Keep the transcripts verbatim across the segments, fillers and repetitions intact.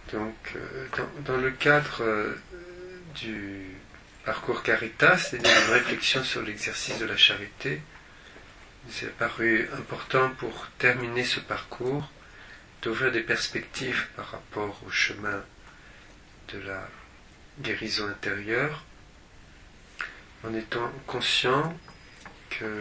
Donc, euh, dans, dans le cadre euh, du parcours Caritas, c'est-à-dire une réflexion sur l'exercice de la charité, il est paru important pour terminer ce parcours d'ouvrir des perspectives par rapport au chemin de la guérison intérieure, en étant conscient que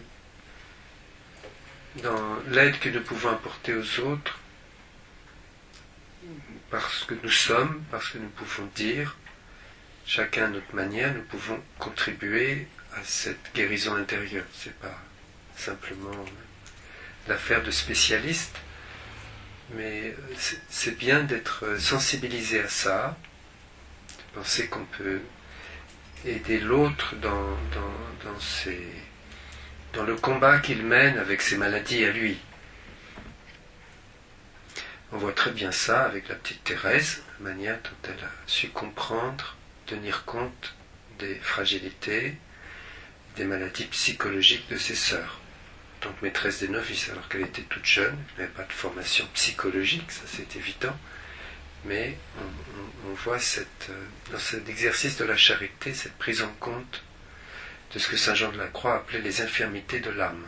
dans l'aide que nous pouvons apporter aux autres, parce que nous sommes, parce que nous pouvons dire, chacun à notre manière, nous pouvons contribuer à cette guérison intérieure. Ce n'est pas simplement l'affaire de spécialistes, mais c'est bien d'être sensibilisé à ça, de penser qu'on peut aider l'autre dans, dans, dans, ses, dans le combat qu'il mène avec ses maladies à lui. On voit très bien ça avec la petite Thérèse, la manière dont elle a su comprendre, tenir compte des fragilités, des maladies psychologiques de ses sœurs. En tant que maîtresse des novices, alors qu'elle était toute jeune, elle n'avait pas de formation psychologique, ça c'est évident, mais on, on, on voit cette, dans cet exercice de la charité, cette prise en compte de ce que saint Jean de la Croix appelait les infirmités de l'âme.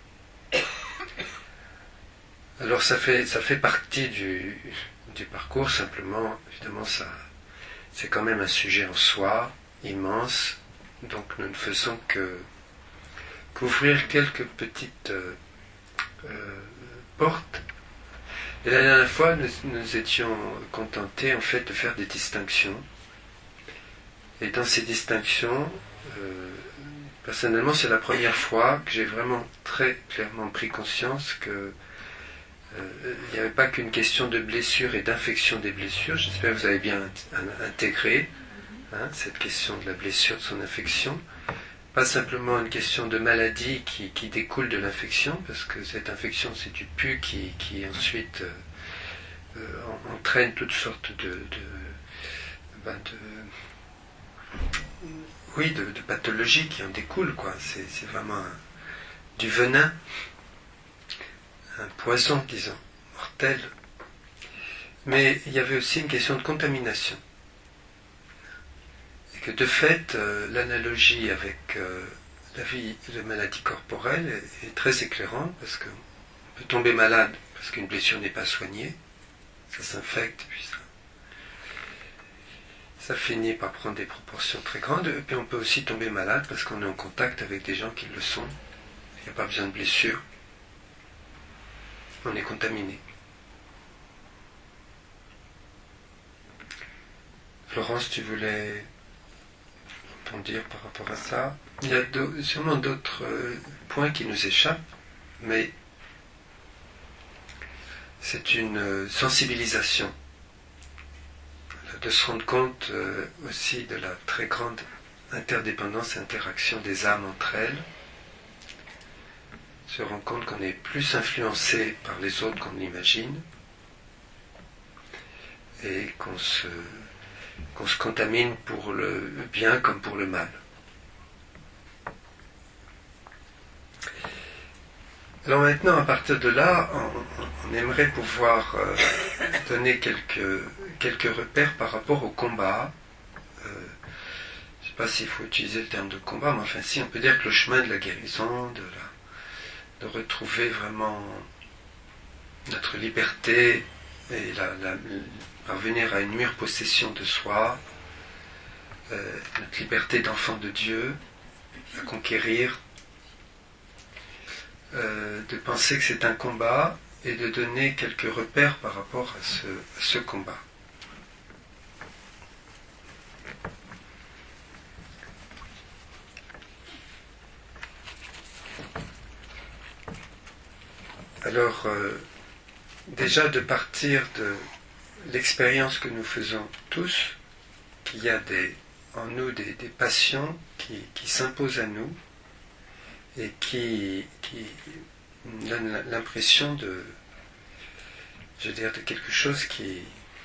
Alors ça fait, ça fait partie du, du parcours, simplement, évidemment, ça, c'est quand même un sujet en soi, immense, donc nous ne faisons que qu'ouvrir quelques petites euh, euh, portes. Et la dernière fois, nous, nous étions contentés en fait de faire des distinctions. Et dans ces distinctions, euh, personnellement, c'est la première fois que j'ai vraiment très clairement pris conscience que Euh, il n'y avait pas qu'une question de blessure et d'infection des blessures. J'espère que vous avez bien intégré hein, cette question de la blessure, de son infection. Pas simplement une question de maladie qui, qui découle de l'infection, parce que cette infection, c'est du pus qui, qui ensuite euh, euh, entraîne toutes sortes de, de, ben de, oui, de, de pathologies qui en découlent, quoi. C'est, c'est vraiment un, du venin. Un poison, disons, mortel. Mais il y avait aussi une question de contamination. Et que de fait, euh, l'analogie avec euh, la vie et la maladie corporelle est, est très éclairante, parce qu'on peut tomber malade parce qu'une blessure n'est pas soignée, ça s'infecte, puis ça, ça finit par prendre des proportions très grandes, et puis on peut aussi tomber malade parce qu'on est en contact avec des gens qui le sont. Il n'y a pas besoin de blessure. On est contaminé. Florence, tu voulais en dire par rapport à ça? Il y a do- sûrement d'autres euh, points qui nous échappent, mais c'est une euh, sensibilisation de se rendre compte euh, aussi de la très grande interdépendance et interaction des âmes entre elles, se rend compte qu'on est plus influencé par les autres qu'on l'imagine et qu'on se, qu'on se contamine pour le bien comme pour le mal. Alors maintenant, à partir de là, on, on aimerait pouvoir euh, donner quelques, quelques repères par rapport au combat. Euh, je ne sais pas s'il faut utiliser le terme de combat, mais enfin si, on peut dire que le chemin de la guérison, de la de retrouver vraiment notre liberté et la, la, parvenir à une meilleure possession de soi, euh, notre liberté d'enfant de Dieu, à conquérir, euh, de penser que c'est un combat et de donner quelques repères par rapport à ce, à ce combat. Alors, euh, déjà de partir de l'expérience que nous faisons tous, qu'il y a des, en nous des, des passions qui, qui s'imposent à nous et qui, qui donnent l'impression de, je veux dire, de quelque chose qui,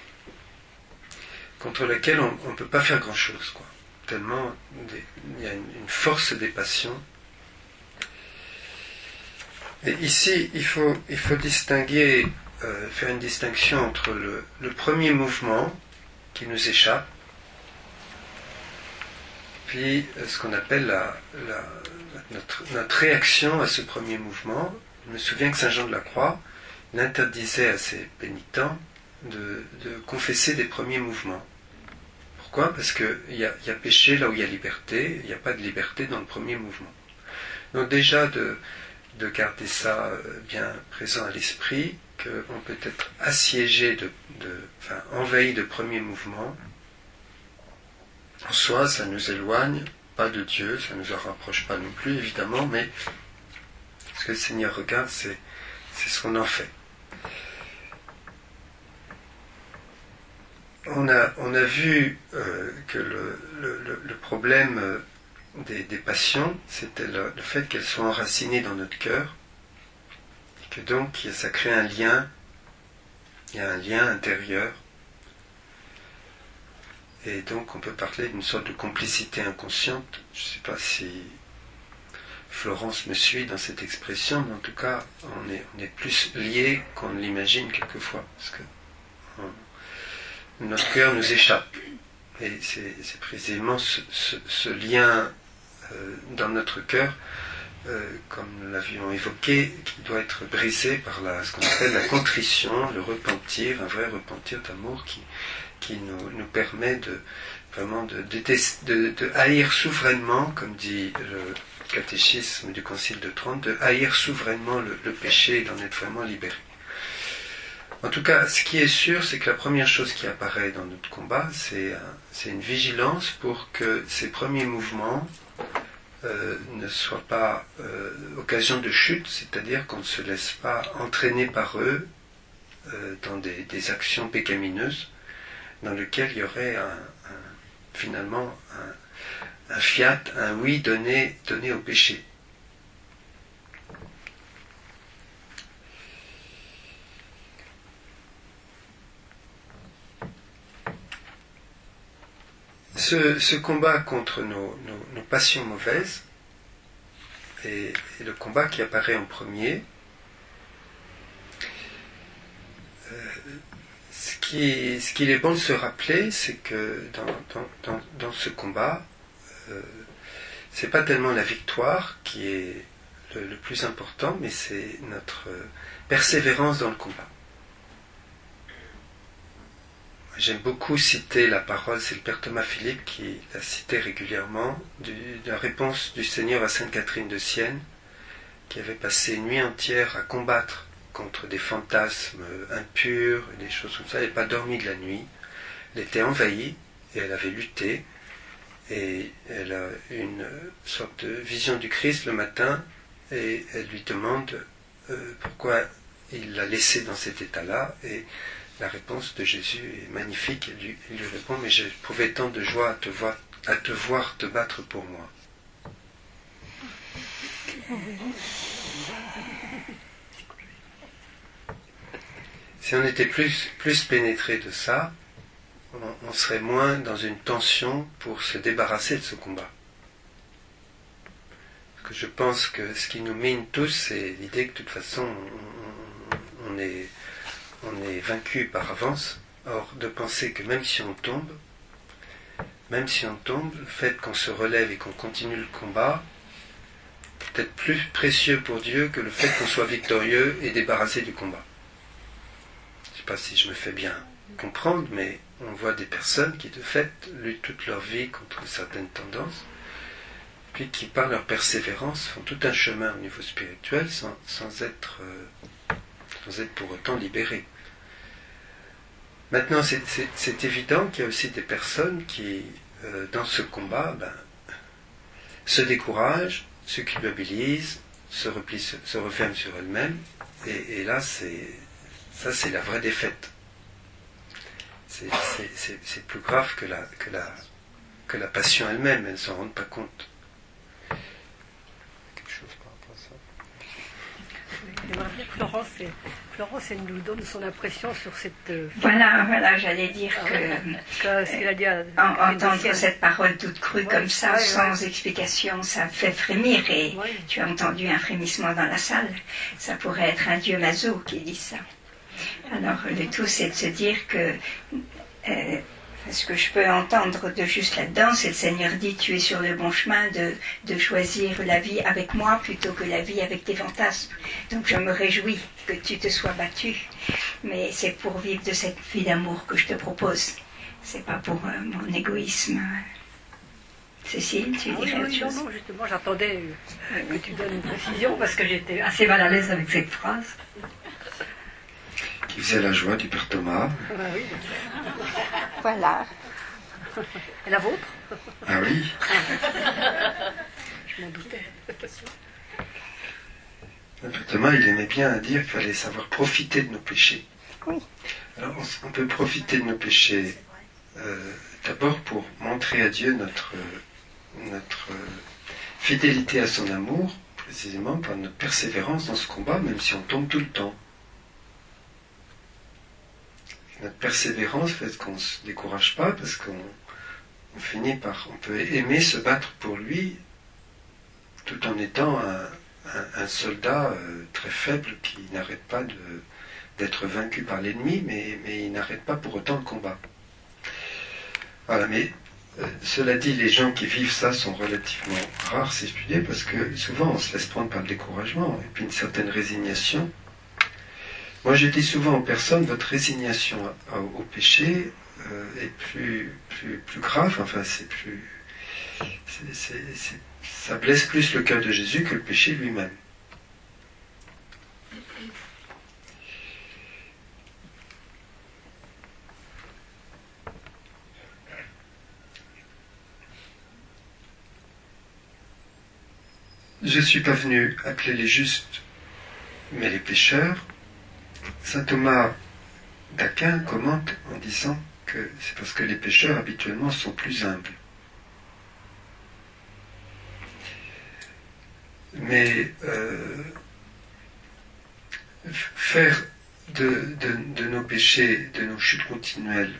contre lequel on ne peut pas faire grand-chose, quoi. Tellement des, il y a une, une force des passions. Et ici, il faut, il faut distinguer euh, faire une distinction entre le, le premier mouvement qui nous échappe, puis euh, ce qu'on appelle la, la, notre, notre réaction à ce premier mouvement. Je me souviens que Saint Jean de la Croix interdisait à ses pénitents de, de confesser des premiers mouvements. Pourquoi ? Parce qu'il y a, y a péché là où il y a liberté, il n'y a pas de liberté dans le premier mouvement. Donc déjà de, de garder ça bien présent à l'esprit, qu'on peut être assiégé, de, de, enfin envahi de premiers mouvements. En soi, ça ne nous éloigne pas de Dieu, ça ne nous en rapproche pas non plus, évidemment, mais ce que le Seigneur regarde, c'est, c'est ce qu'on en fait. On a, on a vu euh, que le, le, le problème euh, des, des passions, c'était le, le fait qu'elles soient enracinées dans notre cœur, et que donc ça crée un lien, il y a un lien intérieur, et donc on peut parler d'une sorte de complicité inconsciente. Je ne sais pas si Florence me suit dans cette expression, mais en tout cas, on est, on est plus liés qu'on ne l'imagine quelquefois, parce que on, notre cœur nous échappe. Et c'est, c'est précisément ce, ce, ce lien euh, dans notre cœur, euh, comme nous l'avions évoqué, qui doit être brisé par la, ce qu'on appelle la contrition, le repentir, un vrai repentir d'amour qui, qui nous, nous permet de vraiment de, de, de, de haïr souverainement, comme dit le catéchisme du Concile de Trente, de haïr souverainement le, le péché et d'en être vraiment libéré. En tout cas, ce qui est sûr, c'est que la première chose qui apparaît dans notre combat, c'est, c'est une vigilance pour que ces premiers mouvements euh, ne soient pas euh, occasion de chute, c'est-à-dire qu'on ne se laisse pas entraîner par eux euh, dans des, des actions pécamineuses, dans lesquelles il y aurait un, un, finalement un, un fiat, un oui donné, donné au péché. Ce, ce combat contre nos, nos, nos passions mauvaises est, est le combat qui apparaît en premier. Euh, ce, qui, ce qu'il est bon de se rappeler, c'est que dans, dans, dans, dans ce combat, euh, c'est pas tellement la victoire qui est le, le plus important, mais c'est notre persévérance dans le combat. J'aime beaucoup citer la parole, c'est le Père Thomas Philippe qui l'a cité régulièrement, du, de la réponse du Seigneur à Sainte Catherine de Sienne, qui avait passé une nuit entière à combattre contre des fantasmes impurs, des choses comme ça. Elle n'avait pas dormi de la nuit, elle était envahie et elle avait lutté, et elle a une sorte de vision du Christ le matin, et elle lui demande euh, pourquoi il l'a laissée dans cet état-là, et la réponse de Jésus est magnifique. Il lui, il lui répond: mais j'éprouvais tant de joie à te voir, à te voir te battre pour moi. Si on était plus, plus pénétré de ça, on, on serait moins dans une tension pour se débarrasser de ce combat. Parce que je pense que ce qui nous mine tous, c'est l'idée que de toute façon, on, on, on est... on est vaincu par avance. Or, de penser que même si on tombe, même si on tombe, le fait qu'on se relève et qu'on continue le combat est peut-être plus précieux pour Dieu que le fait qu'on soit victorieux et débarrassé du combat. Je ne sais pas si je me fais bien comprendre, mais on voit des personnes qui, de fait, luttent toute leur vie contre certaines tendances, puis qui, par leur persévérance, font tout un chemin au niveau spirituel sans, sans être... Euh, sans être pour autant libérés. Maintenant, c'est, c'est, c'est évident qu'il y a aussi des personnes qui, euh, dans ce combat, ben, se découragent, se culpabilisent, se replient, se, se referment sur elles-mêmes, et, et là, c'est, ça, c'est la vraie défaite. C'est, c'est, c'est, c'est plus grave que la, que la, que la passion elle-même, elles ne s'en rendent pas compte. J'aimerais dire que Florence, et, Florence elle nous donne son impression sur cette... Euh, voilà, voilà, j'allais dire ah, que... que ce qu'il a dit à, à entendre cette parole toute crue ouais, comme ça, ouais, sans ouais. explication, ça fait frémir. Et ouais. tu as entendu un frémissement dans la salle. Ça pourrait être un dieu maso qui dit ça. Alors, le tout, c'est de se dire que euh, ce que je peux entendre de juste là-dedans, c'est le Seigneur dit, tu es sur le bon chemin de, de choisir la vie avec moi plutôt que la vie avec tes fantasmes. Donc, je me réjouis que tu te sois battu, mais c'est pour vivre de cette vie d'amour que je te propose. C'est pas pour euh, mon égoïsme. Cécile, tu dirais ah, autre oui, chose? Non, non, justement, j'attendais euh, que tu donnes une précision parce que j'étais assez mal à l'aise avec cette phrase. Qui faisait la joie du Père Thomas. Ah, bah oui. Voilà. Et la vôtre? Ah oui. Je m'en doutais. Le Père Thomas, il aimait bien dire qu'il fallait savoir profiter de nos péchés. Oui. Alors, on, on peut profiter de nos péchés euh, d'abord pour montrer à Dieu notre, notre fidélité à son amour, précisément par notre persévérance dans ce combat, même si on tombe tout le temps. Notre persévérance fait qu'on ne se décourage pas parce qu'on on finit par... On peut aimer se battre pour lui tout en étant un, un, un soldat euh, très faible qui n'arrête pas de, d'être vaincu par l'ennemi, mais, mais il n'arrête pas pour autant le combat. Voilà, mais euh, cela dit, les gens qui vivent ça sont relativement rares, si je puis dire, parce que souvent on se laisse prendre par le découragement et puis une certaine résignation. Moi, je dis souvent aux personnes, votre résignation au péché euh, est plus, plus, plus grave, enfin, c'est plus... C'est, c'est, c'est, ça blesse plus le cœur de Jésus que le péché lui-même. Je ne suis pas venu appeler les justes, mais les pécheurs. Saint Thomas d'Aquin commente en disant que c'est parce que les pécheurs habituellement sont plus humbles. Mais euh, faire de, de, de nos péchés, de nos chutes continuelles,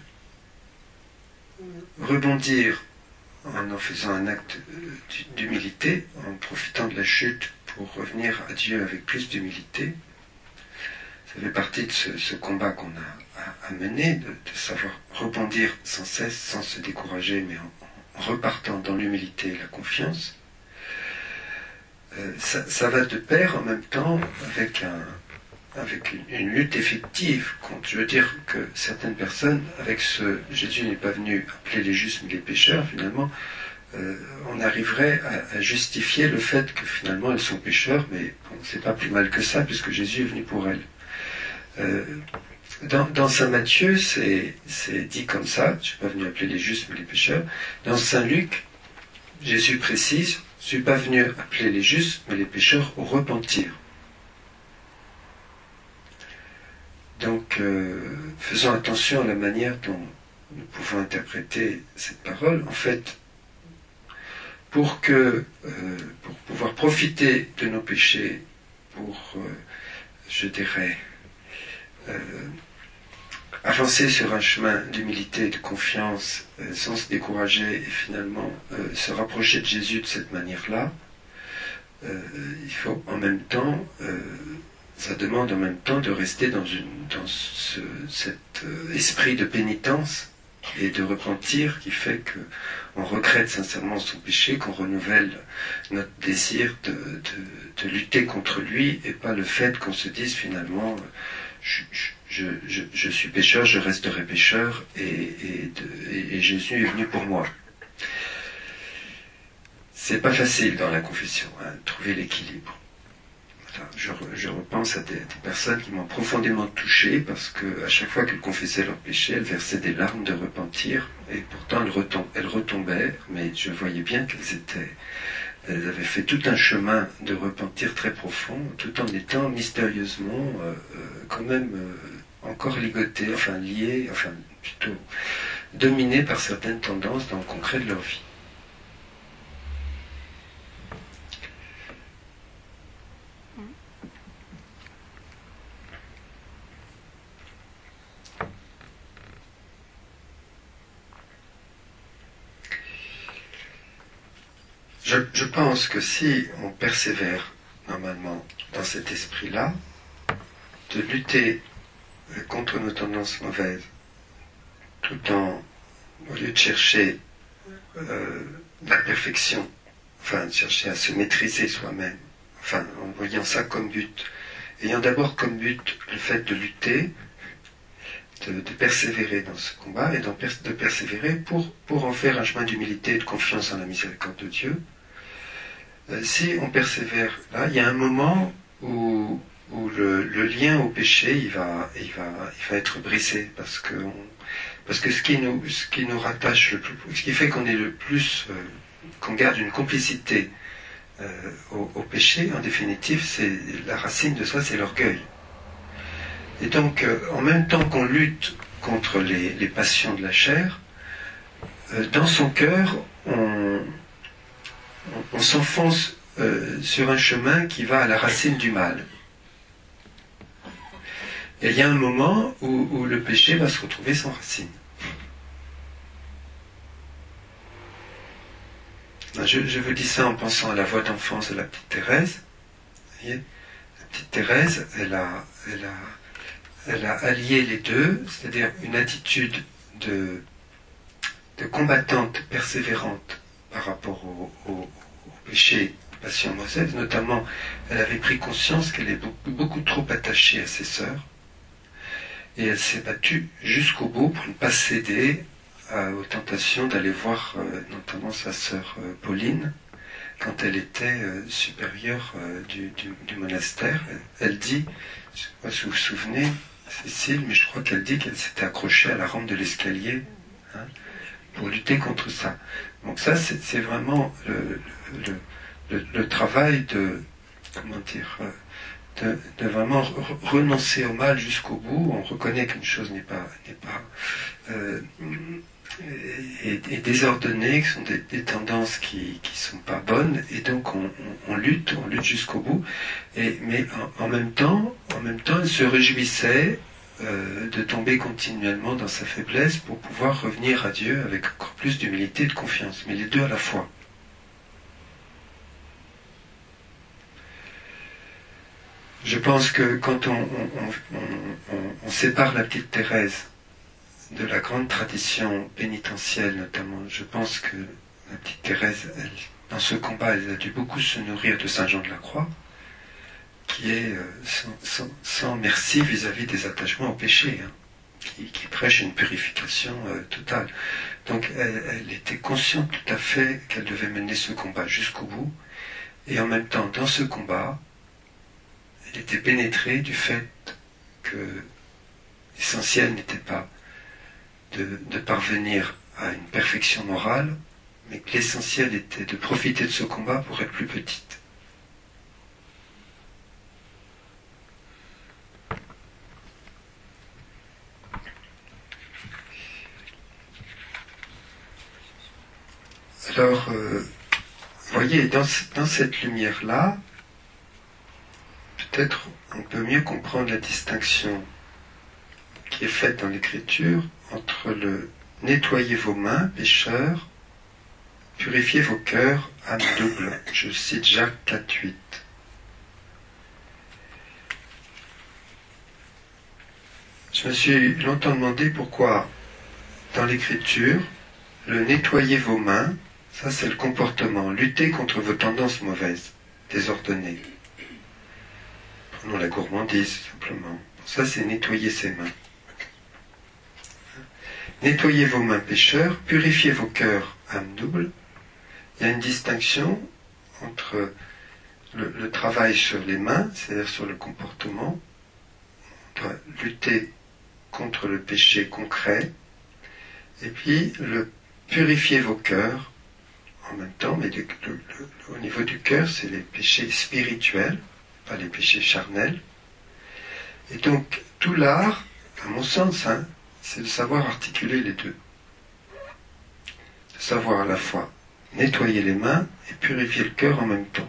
rebondir en en faisant un acte d'humilité, en profitant de la chute pour revenir à Dieu avec plus d'humilité, ça fait partie de ce, ce combat qu'on a à, à mener, de, de savoir rebondir sans cesse, sans se décourager, mais en, en repartant dans l'humilité et la confiance. Euh, ça, ça va de pair en même temps avec, un, avec une, une lutte effective contre. Je veux dire que certaines personnes, avec ce Jésus n'est pas venu appeler les justes mais les pécheurs, finalement, euh, on arriverait à, à justifier le fait que finalement elles sont pécheurs, mais bon, c'est pas plus mal que ça puisque Jésus est venu pour elles. Euh, dans, dans Saint Matthieu, c'est, c'est dit comme ça, je ne suis pas venu appeler les justes mais les pécheurs. Dans Saint Luc, Jésus précise, je ne suis pas venu appeler les justes mais les pécheurs au repentir. Donc, euh, faisons attention à la manière dont nous pouvons interpréter cette parole. En fait, pour que, euh, pour pouvoir profiter de nos péchés, pour, euh, je dirais, Euh, avancer sur un chemin d'humilité et de confiance euh, sans se décourager et finalement euh, se rapprocher de Jésus de cette manière-là, euh, il faut en même temps, euh, ça demande en même temps de rester dans, une, dans ce, cet euh, esprit de pénitence et de repentir qui fait qu'on regrette sincèrement son péché, qu'on renouvelle notre désir de, de, de lutter contre lui et pas le fait qu'on se dise finalement Je, je, je, je suis pécheur, je resterai pécheur, et, et, de, et, et Jésus est venu pour moi. C'est pas facile dans la confession, hein, de trouver l'équilibre. Voilà, je, je repense à des, des personnes qui m'ont profondément touché, parce que à chaque fois qu'elles confessaient leurs péchés, elles versaient des larmes de repentir, et pourtant elles, retom elles retombaient, mais je voyais bien qu'elles étaient... Elles avaient fait tout un chemin de repentir très profond, tout en étant mystérieusement euh, euh, quand même euh, encore ligotées, enfin liées, enfin plutôt dominées par certaines tendances dans le concret de leur vie. Je, je pense que si on persévère normalement dans cet esprit-là, de lutter contre nos tendances mauvaises, tout en, au lieu de chercher euh, la perfection, enfin de chercher à se maîtriser soi-même, enfin en voyant ça comme but, ayant d'abord comme but le fait de lutter, de, de persévérer dans ce combat, et de persévérer pour, pour en faire un chemin d'humilité et de confiance en la miséricorde de Dieu. Euh, si on persévère là, il y a un moment où, où le, le lien au péché, il va, il va, il va être brisé, parce que, on, parce que ce qui nous, ce qui nous rattache le plus, ce qui fait qu'on est le plus, euh, qu'on garde une complicité euh, au, au péché, en définitive, c'est la racine de ça, c'est l'orgueil. Et donc, euh, en même temps qu'on lutte contre les, les passions de la chair, euh, dans son cœur, on, on, on s'enfonce euh, sur un chemin qui va à la racine du mal. Et il y a un moment où, où le péché va se retrouver sans racine. Je, je vous dis ça en pensant à la voix d'enfance de la petite Thérèse. Vous voyez, la petite Thérèse, elle a... Elle a Elle a allié les deux, c'est-à-dire une attitude de, de combattante persévérante par rapport au, au, au péché, aux passions mauvaises. Notamment, elle avait pris conscience qu'elle est beaucoup, beaucoup trop attachée à ses sœurs, et elle s'est battue jusqu'au bout pour ne pas céder à, aux tentations d'aller voir euh, notamment sa sœur euh, Pauline, quand elle était euh, supérieure euh, du, du, du monastère. Elle dit, je ne sais pas si vous vous souvenez, Cécile, mais je crois qu'elle dit qu'elle s'était accrochée à la rampe de l'escalier, hein, pour lutter contre ça. Donc ça, c'est, c'est vraiment le, le, le, le travail de, comment dire, de, de vraiment re- renoncer au mal jusqu'au bout. On reconnaît qu'une chose n'est pas, n'est pas euh, est, est désordonnée, que ce sont des, des tendances qui qui sont pas bonnes, et donc on, on, on lutte, on lutte jusqu'au bout. Et mais en, en même temps, en même temps, elle se réjouissait euh, de tomber continuellement dans sa faiblesse pour pouvoir revenir à Dieu avec encore plus d'humilité et de confiance. Mais les deux à la fois. Je pense que quand on, on, on, on, on sépare la petite Thérèse de la grande tradition pénitentielle, notamment, je pense que la petite Thérèse, elle, dans ce combat, elle a dû beaucoup se nourrir de Saint Jean de la Croix, qui est euh, sans, sans, sans merci vis-à-vis des attachements au péché, hein, qui, qui prêche une purification euh, totale. Donc elle, elle était consciente tout à fait qu'elle devait mener ce combat jusqu'au bout, et en même temps, dans ce combat, elle était pénétrée du fait que l'essentiel n'était pas de, de parvenir à une perfection morale, mais que l'essentiel était de profiter de ce combat pour être plus petite. Alors, euh, vous voyez, dans, dans cette lumière-là, peut-être on peut mieux comprendre la distinction qui est faite dans l'Écriture entre le « nettoyez vos mains, pécheurs, purifiez vos cœurs, âme double ». Je cite Jacques quatre huit. Je me suis longtemps demandé pourquoi, dans l'Écriture, le « nettoyez vos mains », ça c'est le comportement, lutter contre vos tendances mauvaises, désordonnées. Prenons la gourmandise, simplement. Ça c'est nettoyer ses mains. Nettoyez vos mains, pécheurs, purifiez vos cœurs, âme double. Il y a une distinction entre le, le travail sur les mains, c'est-à-dire sur le comportement. On doit lutter contre le péché concret. Et puis, le purifier vos cœurs, en même temps, mais le, le, le, au niveau du cœur, c'est les péchés spirituels, pas les péchés charnels. Et donc, tout l'art, à mon sens, hein, c'est de savoir articuler les deux. De savoir à la fois nettoyer les mains et purifier le cœur en même temps.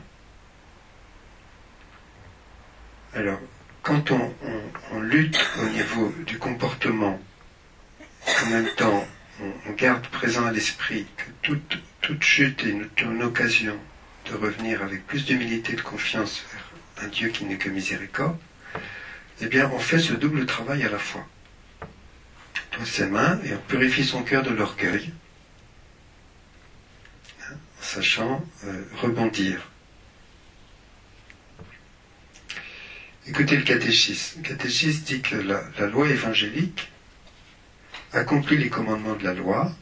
Alors, quand on, on, on lutte au niveau du comportement, en même temps, on, on garde présent à l'esprit que toute, toute chute est une, une occasion de revenir avec plus d'humilité et de confiance vers un Dieu qui n'est que miséricorde, eh bien, on fait ce double travail à la fois. On doit ses mains et on purifie son cœur de l'orgueil, hein, en sachant euh, rebondir. Écoutez le catéchisme. Le catéchisme dit que la, la loi évangélique accomplit les commandements de la loi.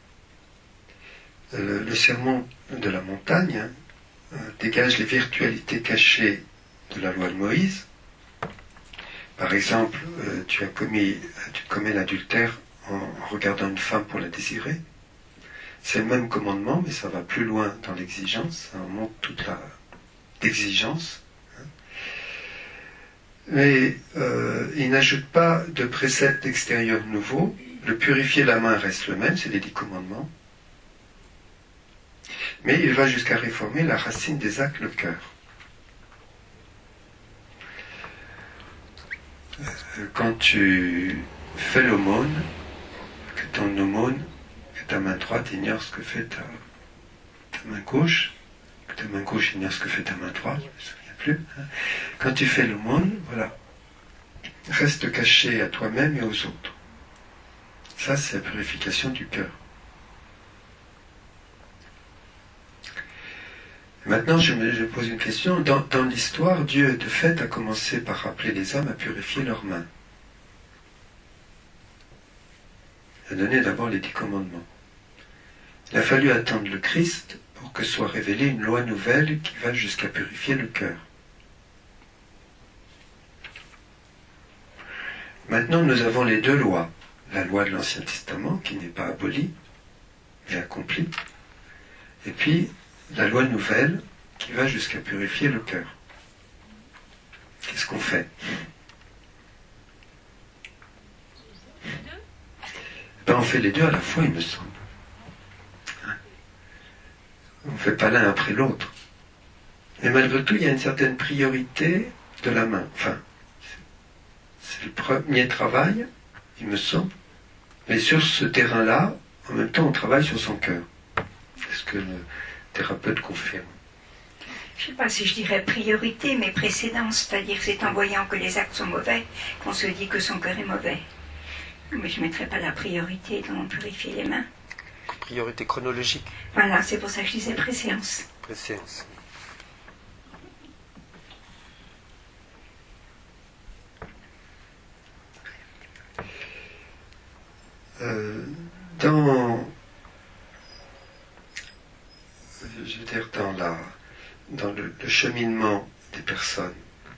Le, le sermon de la montagne hein, euh, dégage les virtualités cachées de la loi de Moïse. Par exemple, euh, tu as commis, tu commets l'adultère en, en regardant une femme pour la désirer. C'est le même commandement, mais ça va plus loin dans l'exigence. Ça montre toute la l'exigence. Mais euh, il n'ajoute pas de préceptes extérieurs nouveaux. Le purifier la main reste le même, c'est les dix commandements. Mais il va jusqu'à réformer la racine des actes, le cœur. Quand tu fais l'aumône, que ton aumône, que ta main droite ignore ce que fait ta, ta main gauche, que ta main gauche ignore ce que fait ta main droite, je ne me souviens plus. Hein. Quand tu fais l'aumône, voilà, reste caché à toi-même et aux autres. Ça, c'est la purification du cœur. Maintenant, je me je pose une question. Dans, dans l'histoire, Dieu, de fait, a commencé par rappeler les hommes à purifier leurs mains. Il a donné d'abord les dix commandements. Il a fallu attendre le Christ pour que soit révélée une loi nouvelle qui va jusqu'à purifier le cœur. Maintenant, nous avons les deux lois. La loi de l'Ancien Testament, qui n'est pas abolie, mais accomplie. Et puis, la loi nouvelle, qui va jusqu'à purifier le cœur. Qu'est-ce qu'on fait? Ben, on fait les deux à la fois, il me semble. On ne fait pas l'un après l'autre. Mais malgré tout, il y a une certaine priorité de la main. Enfin, c'est le premier travail, il me semble. Mais sur ce terrain-là, en même temps, on travaille sur son cœur. Est-ce que le thérapeute confirme? Je ne sais pas si je dirais priorité, mais précédence. C'est-à-dire c'est en voyant que les actes sont mauvais qu'on se dit que son cœur est mauvais. Mais je ne mettrais pas la priorité dans purifier les mains. Priorité chronologique. Voilà, c'est pour ça que je disais préséance. Préséance. Euh, dans, je veux dire, dans, la, dans le, le cheminement des personnes,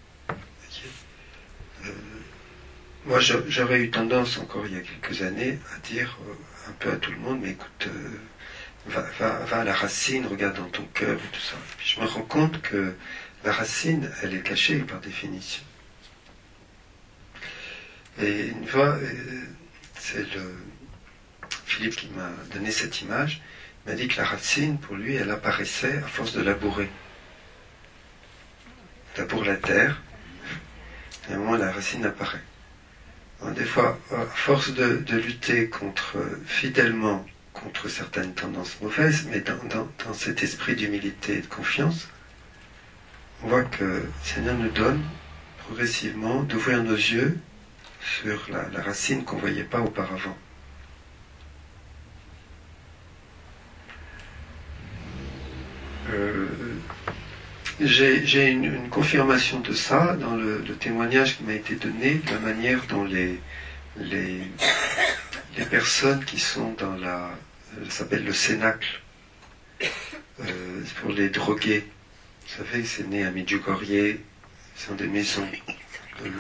euh, moi j'aurais eu tendance encore il y a quelques années à dire euh, un peu à tout le monde, mais écoute, euh, va, va, va à la racine, regarde dans ton cœur et tout ça. Puis je me rends compte que la racine, elle est cachée par définition. Et une fois, euh, c'est le Philippe qui m'a donné cette image, m'a dit que la racine, pour lui, elle apparaissait à force de labourer. Il laboure la terre, et à un moment, la racine apparaît. Alors, des fois, à force de, de lutter contre, fidèlement contre certaines tendances mauvaises, mais dans, dans, dans cet esprit d'humilité et de confiance, on voit que le Seigneur nous donne progressivement d'ouvrir nos yeux sur la, la racine qu'on ne voyait pas auparavant. Euh, j'ai, j'ai une, une confirmation de ça dans le, le témoignage qui m'a été donné, de la manière dont les, les, les personnes qui sont dans la, ça s'appelle le cénacle, euh, pour les drogués. Vous savez, c'est né à Medjugorje, ce sont des maisons de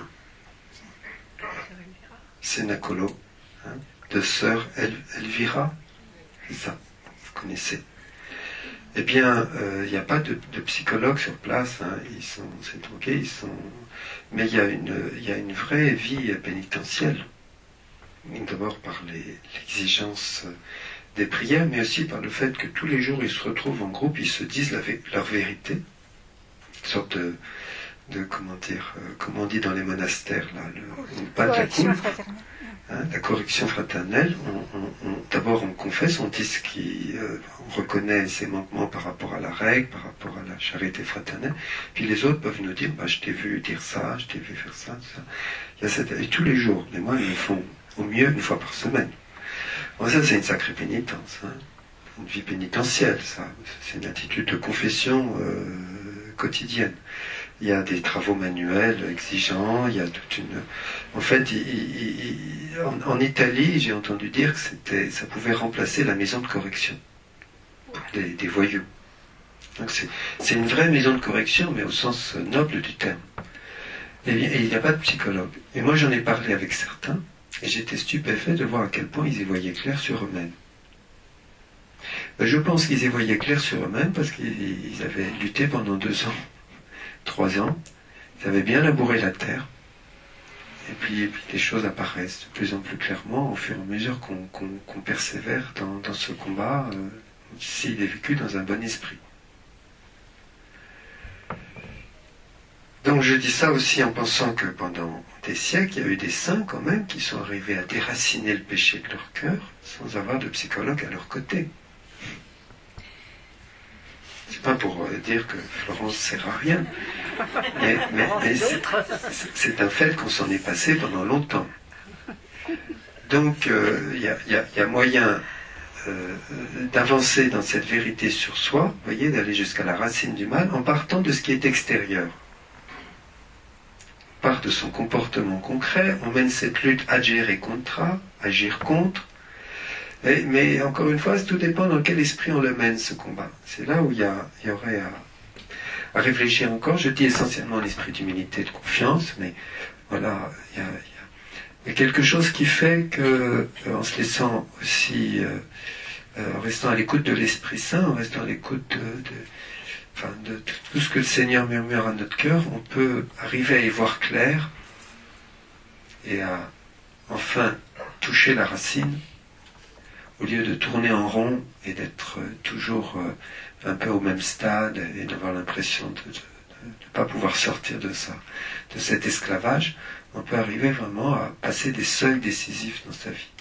Cénacolo, hein, de sœur El, Elvira, c'est ça, vous connaissez. Eh bien, il n'y a pas de, de psychologue sur place, hein, ils sont, c'est drogués, ils sont, mais il y a une, il y a une vraie vie pénitentielle. D'abord par les, l'exigence des prières, mais aussi par le fait que tous les jours ils se retrouvent en groupe, ils se disent la, leur vérité, une sorte de, de comment dire, euh, comment on dit dans les monastères, là, le, pas de la cool, hein, la correction fraternelle. On, on, on, d'abord on confesse, on dit ce qui, euh, on reconnaît ses manquements par rapport à la règle, par rapport à la charité fraternelle. Puis les autres peuvent nous dire, bah, je t'ai vu dire ça, je t'ai vu faire ça, tout ça. Il y a cette, et tous les jours, mais moi ils le font au mieux une fois par semaine. Bon, ça c'est une sacrée pénitence, hein. Une vie pénitentielle, ça. C'est une attitude de confession euh, quotidienne. Il y a des travaux manuels exigeants, il y a toute une... En fait, il, il, il, en, en Italie, j'ai entendu dire que c'était, ça pouvait remplacer la maison de correction pour des, des voyous. Donc c'est, c'est une vraie maison de correction, mais au sens noble du terme. Et, et il n'y a pas de psychologue. Et moi, j'en ai parlé avec certains, et j'étais stupéfait de voir à quel point ils y voyaient clair sur eux-mêmes. Ben, je pense qu'ils y voyaient clair sur eux-mêmes parce qu'ils avaient lutté pendant deux ans, trois ans, ils avaient bien labouré la terre, et puis, et puis les choses apparaissent de plus en plus clairement au fur et à mesure qu'on, qu'on, qu'on persévère dans, dans ce combat, euh, s'il est vécu dans un bon esprit. Donc je dis ça aussi en pensant que pendant des siècles, il y a eu des saints quand même qui sont arrivés à déraciner le péché de leur cœur sans avoir de psychologue à leur côté. C'est pas pour dire que Florence sert à rien, mais, mais, mais c'est, c'est un fait qu'on s'en est passé pendant longtemps. Donc il euh, y, y, y a moyen euh, d'avancer dans cette vérité sur soi, vous voyez, d'aller jusqu'à la racine du mal en partant de ce qui est extérieur. On part de son comportement concret, on mène cette lutte agir et contra, agir contre. Et, mais encore une fois, tout dépend dans quel esprit on le mène, ce combat. C'est là où il y, a, il y aurait à, à réfléchir encore. Je dis essentiellement l'esprit d'humilité, de confiance, mais voilà, il y a, il y a, il y a quelque chose qui fait que, en se laissant aussi, euh, euh, en restant à l'écoute de l'Esprit Saint, en restant à l'écoute de, de, enfin, de tout ce que le Seigneur murmure à notre cœur, on peut arriver à y voir clair et à enfin toucher la racine, au lieu de tourner en rond et d'être toujours un peu au même stade et d'avoir l'impression de ne pas pouvoir sortir de ça, de cet esclavage, on peut arriver vraiment à passer des seuils décisifs dans sa vie.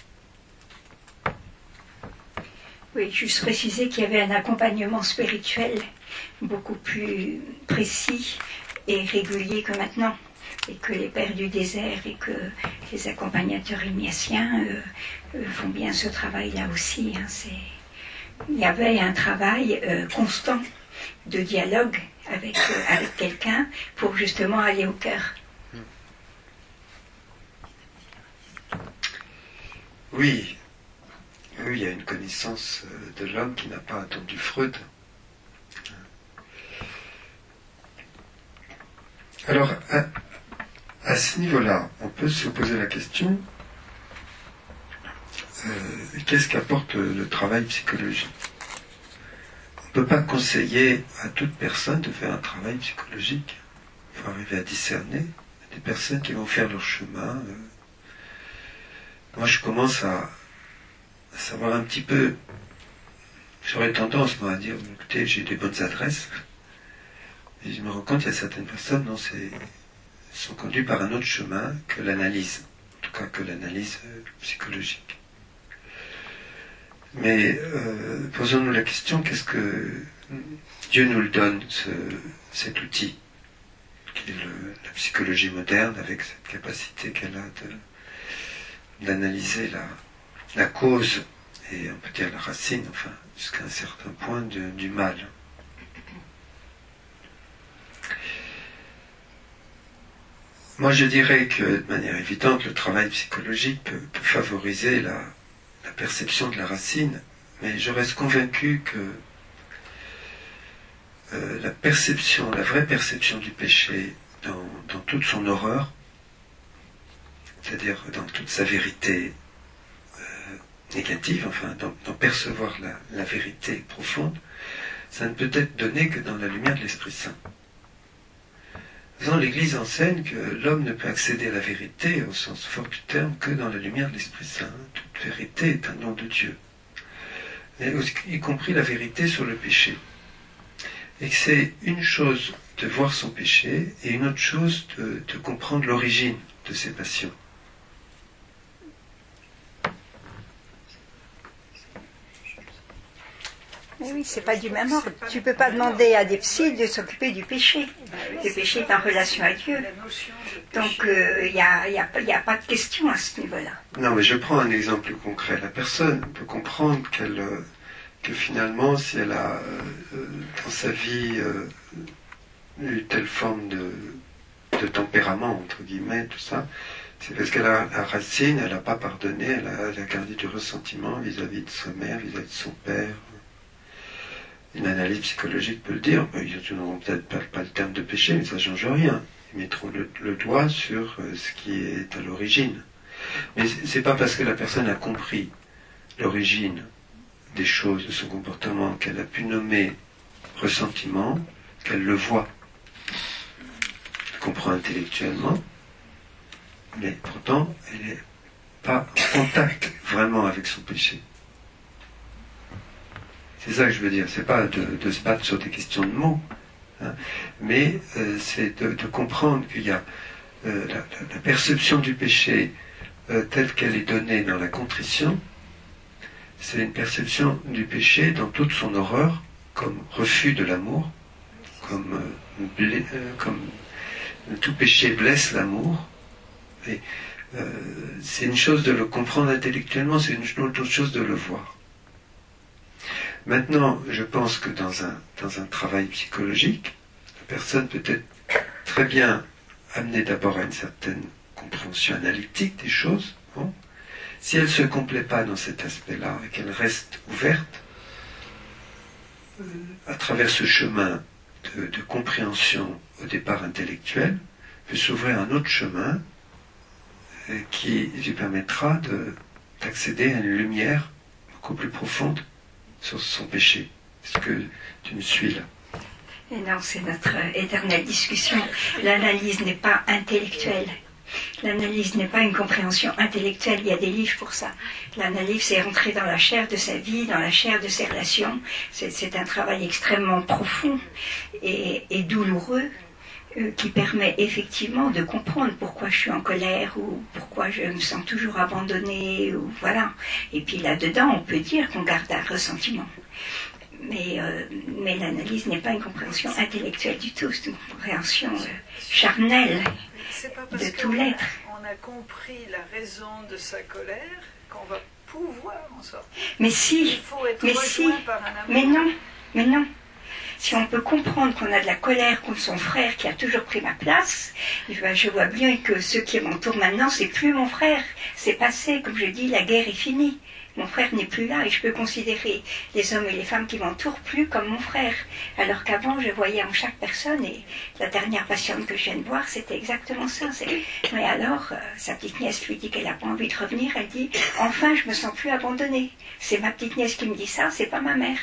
Oui, juste préciser qu'il y avait un accompagnement spirituel beaucoup plus précis et régulier que maintenant, et que les pères du désert et que les accompagnateurs ignatiens euh, euh, font bien ce travail-là aussi. Hein, c'est... Il y avait un travail euh, constant de dialogue avec, euh, avec quelqu'un pour justement aller au cœur. Oui, oui, il y a une connaissance de l'homme qui n'a pas attendu Freud. Alors, à, à ce niveau-là, on peut se poser la question, euh, qu'est-ce qu'apporte le, le travail psychologique ? On ne peut pas conseiller à toute personne de faire un travail psychologique. Il faut arriver à discerner. Il y a des personnes qui vont faire leur chemin. Euh, moi, je commence à, à savoir un petit peu, j'aurais tendance, moi, à dire, écoutez, j'ai des bonnes adresses. Et je me rends compte qu'il y a certaines personnes, non, c'est, sont conduites par un autre chemin que l'analyse, en tout cas que l'analyse euh, psychologique. Mais euh, posons-nous la question, qu'est-ce que Dieu nous le donne, ce, cet outil, qui est le, la psychologie moderne, avec cette capacité qu'elle a de, d'analyser la, la cause, et on peut dire la racine, enfin, jusqu'à un certain point de, du mal. Moi, je dirais que, de manière évidente, le travail psychologique peut, peut favoriser la, la perception de la racine, mais je reste convaincu que euh, la perception, la vraie perception du péché dans, dans toute son horreur, c'est-à-dire dans toute sa vérité euh, négative, enfin, d'en, d'en percevoir la, la vérité profonde, ça ne peut être donné que dans la lumière de l'Esprit Saint. L'Église enseigne que l'homme ne peut accéder à la vérité, au sens fort du terme, que dans la lumière de l'Esprit Saint. Toute vérité est un don de Dieu, et y compris la vérité sur le péché. Et que c'est une chose de voir son péché et une autre chose de, de comprendre l'origine de ses passions. Mais oui, c'est pas du même ordre. Tu peux pas demander à des psys de s'occuper du péché. Le péché est en relation à Dieu. Donc il euh, n'y a, y a, y a pas de question à ce niveau-là. Non, mais je prends un exemple concret. La personne peut comprendre qu'elle, euh, que finalement, si elle a euh, dans sa vie euh, eu telle forme de, de tempérament, entre guillemets, tout ça, c'est parce qu'elle a la racine, elle n'a pas pardonné, elle a, elle a gardé du ressentiment vis-à-vis de sa mère, vis-à-vis de son père. Une analyse psychologique peut le dire, ils n'auront peut-être pas, pas le terme de péché, mais ça ne change rien. Ils mettront le, le doigt sur ce qui est à l'origine. Mais c'est pas parce que la personne a compris l'origine des choses, de son comportement, qu'elle a pu nommer ressentiment, qu'elle le voit. Elle comprend intellectuellement, mais pourtant, elle n'est pas en contact vraiment avec son péché. C'est ça que je veux dire, c'est pas de, de se battre sur des questions de mots, hein, mais euh, c'est de, de comprendre qu'il y a euh, la, la perception du péché euh, telle qu'elle est donnée dans la contrition, c'est une perception du péché dans toute son horreur, comme refus de l'amour, comme, euh, blé, euh, comme tout péché blesse l'amour, et euh, c'est une chose de le comprendre intellectuellement, c'est une autre chose de le voir. Maintenant, je pense que dans un, dans un travail psychologique, la personne peut être très bien amenée d'abord à une certaine compréhension analytique des choses. Bon. Si elle ne se complaît pas dans cet aspect-là et qu'elle reste ouverte, euh, à travers ce chemin de, de compréhension au départ intellectuelle, peut s'ouvrir un autre chemin euh, qui lui permettra de, d'accéder à une lumière beaucoup plus profonde sur son péché. Est-ce que tu me suis là? Et non, c'est notre éternelle discussion. L'analyse n'est pas intellectuelle. L'analyse n'est pas une compréhension intellectuelle. Il y a des livres pour ça. L'analyse, c'est rentrer dans la chair de sa vie, dans la chair de ses relations. C'est, c'est un travail extrêmement profond et, et douloureux euh, qui permet effectivement de comprendre pourquoi je suis en colère ou pourquoi je me sens toujours abandonnée, ou voilà. Et puis là-dedans, on peut dire qu'on garde un ressentiment. Mais, euh, mais l'analyse n'est pas une compréhension intellectuelle du tout, c'est une compréhension euh, charnelle de tout l'être. On a compris la raison de sa colère qu'on va pouvoir en sortir. Mais si, Il faut être mais si, par un amour. mais non, mais non. Si on peut comprendre qu'on a de la colère contre son frère qui a toujours pris ma place, je vois bien que ce qui m'entoure maintenant, c'est plus mon frère. C'est passé, comme je dis, la guerre est finie. Mon frère n'est plus là et je peux considérer les hommes et les femmes qui m'entourent plus comme mon frère. Alors qu'avant, je voyais en chaque personne, et la dernière patiente que je viens de voir, c'était exactement ça. C'est... Mais alors, euh, sa petite nièce lui dit qu'elle n'a pas envie de revenir. Elle dit, enfin, je me sens plus abandonnée. C'est ma petite nièce qui me dit ça, c'est pas ma mère.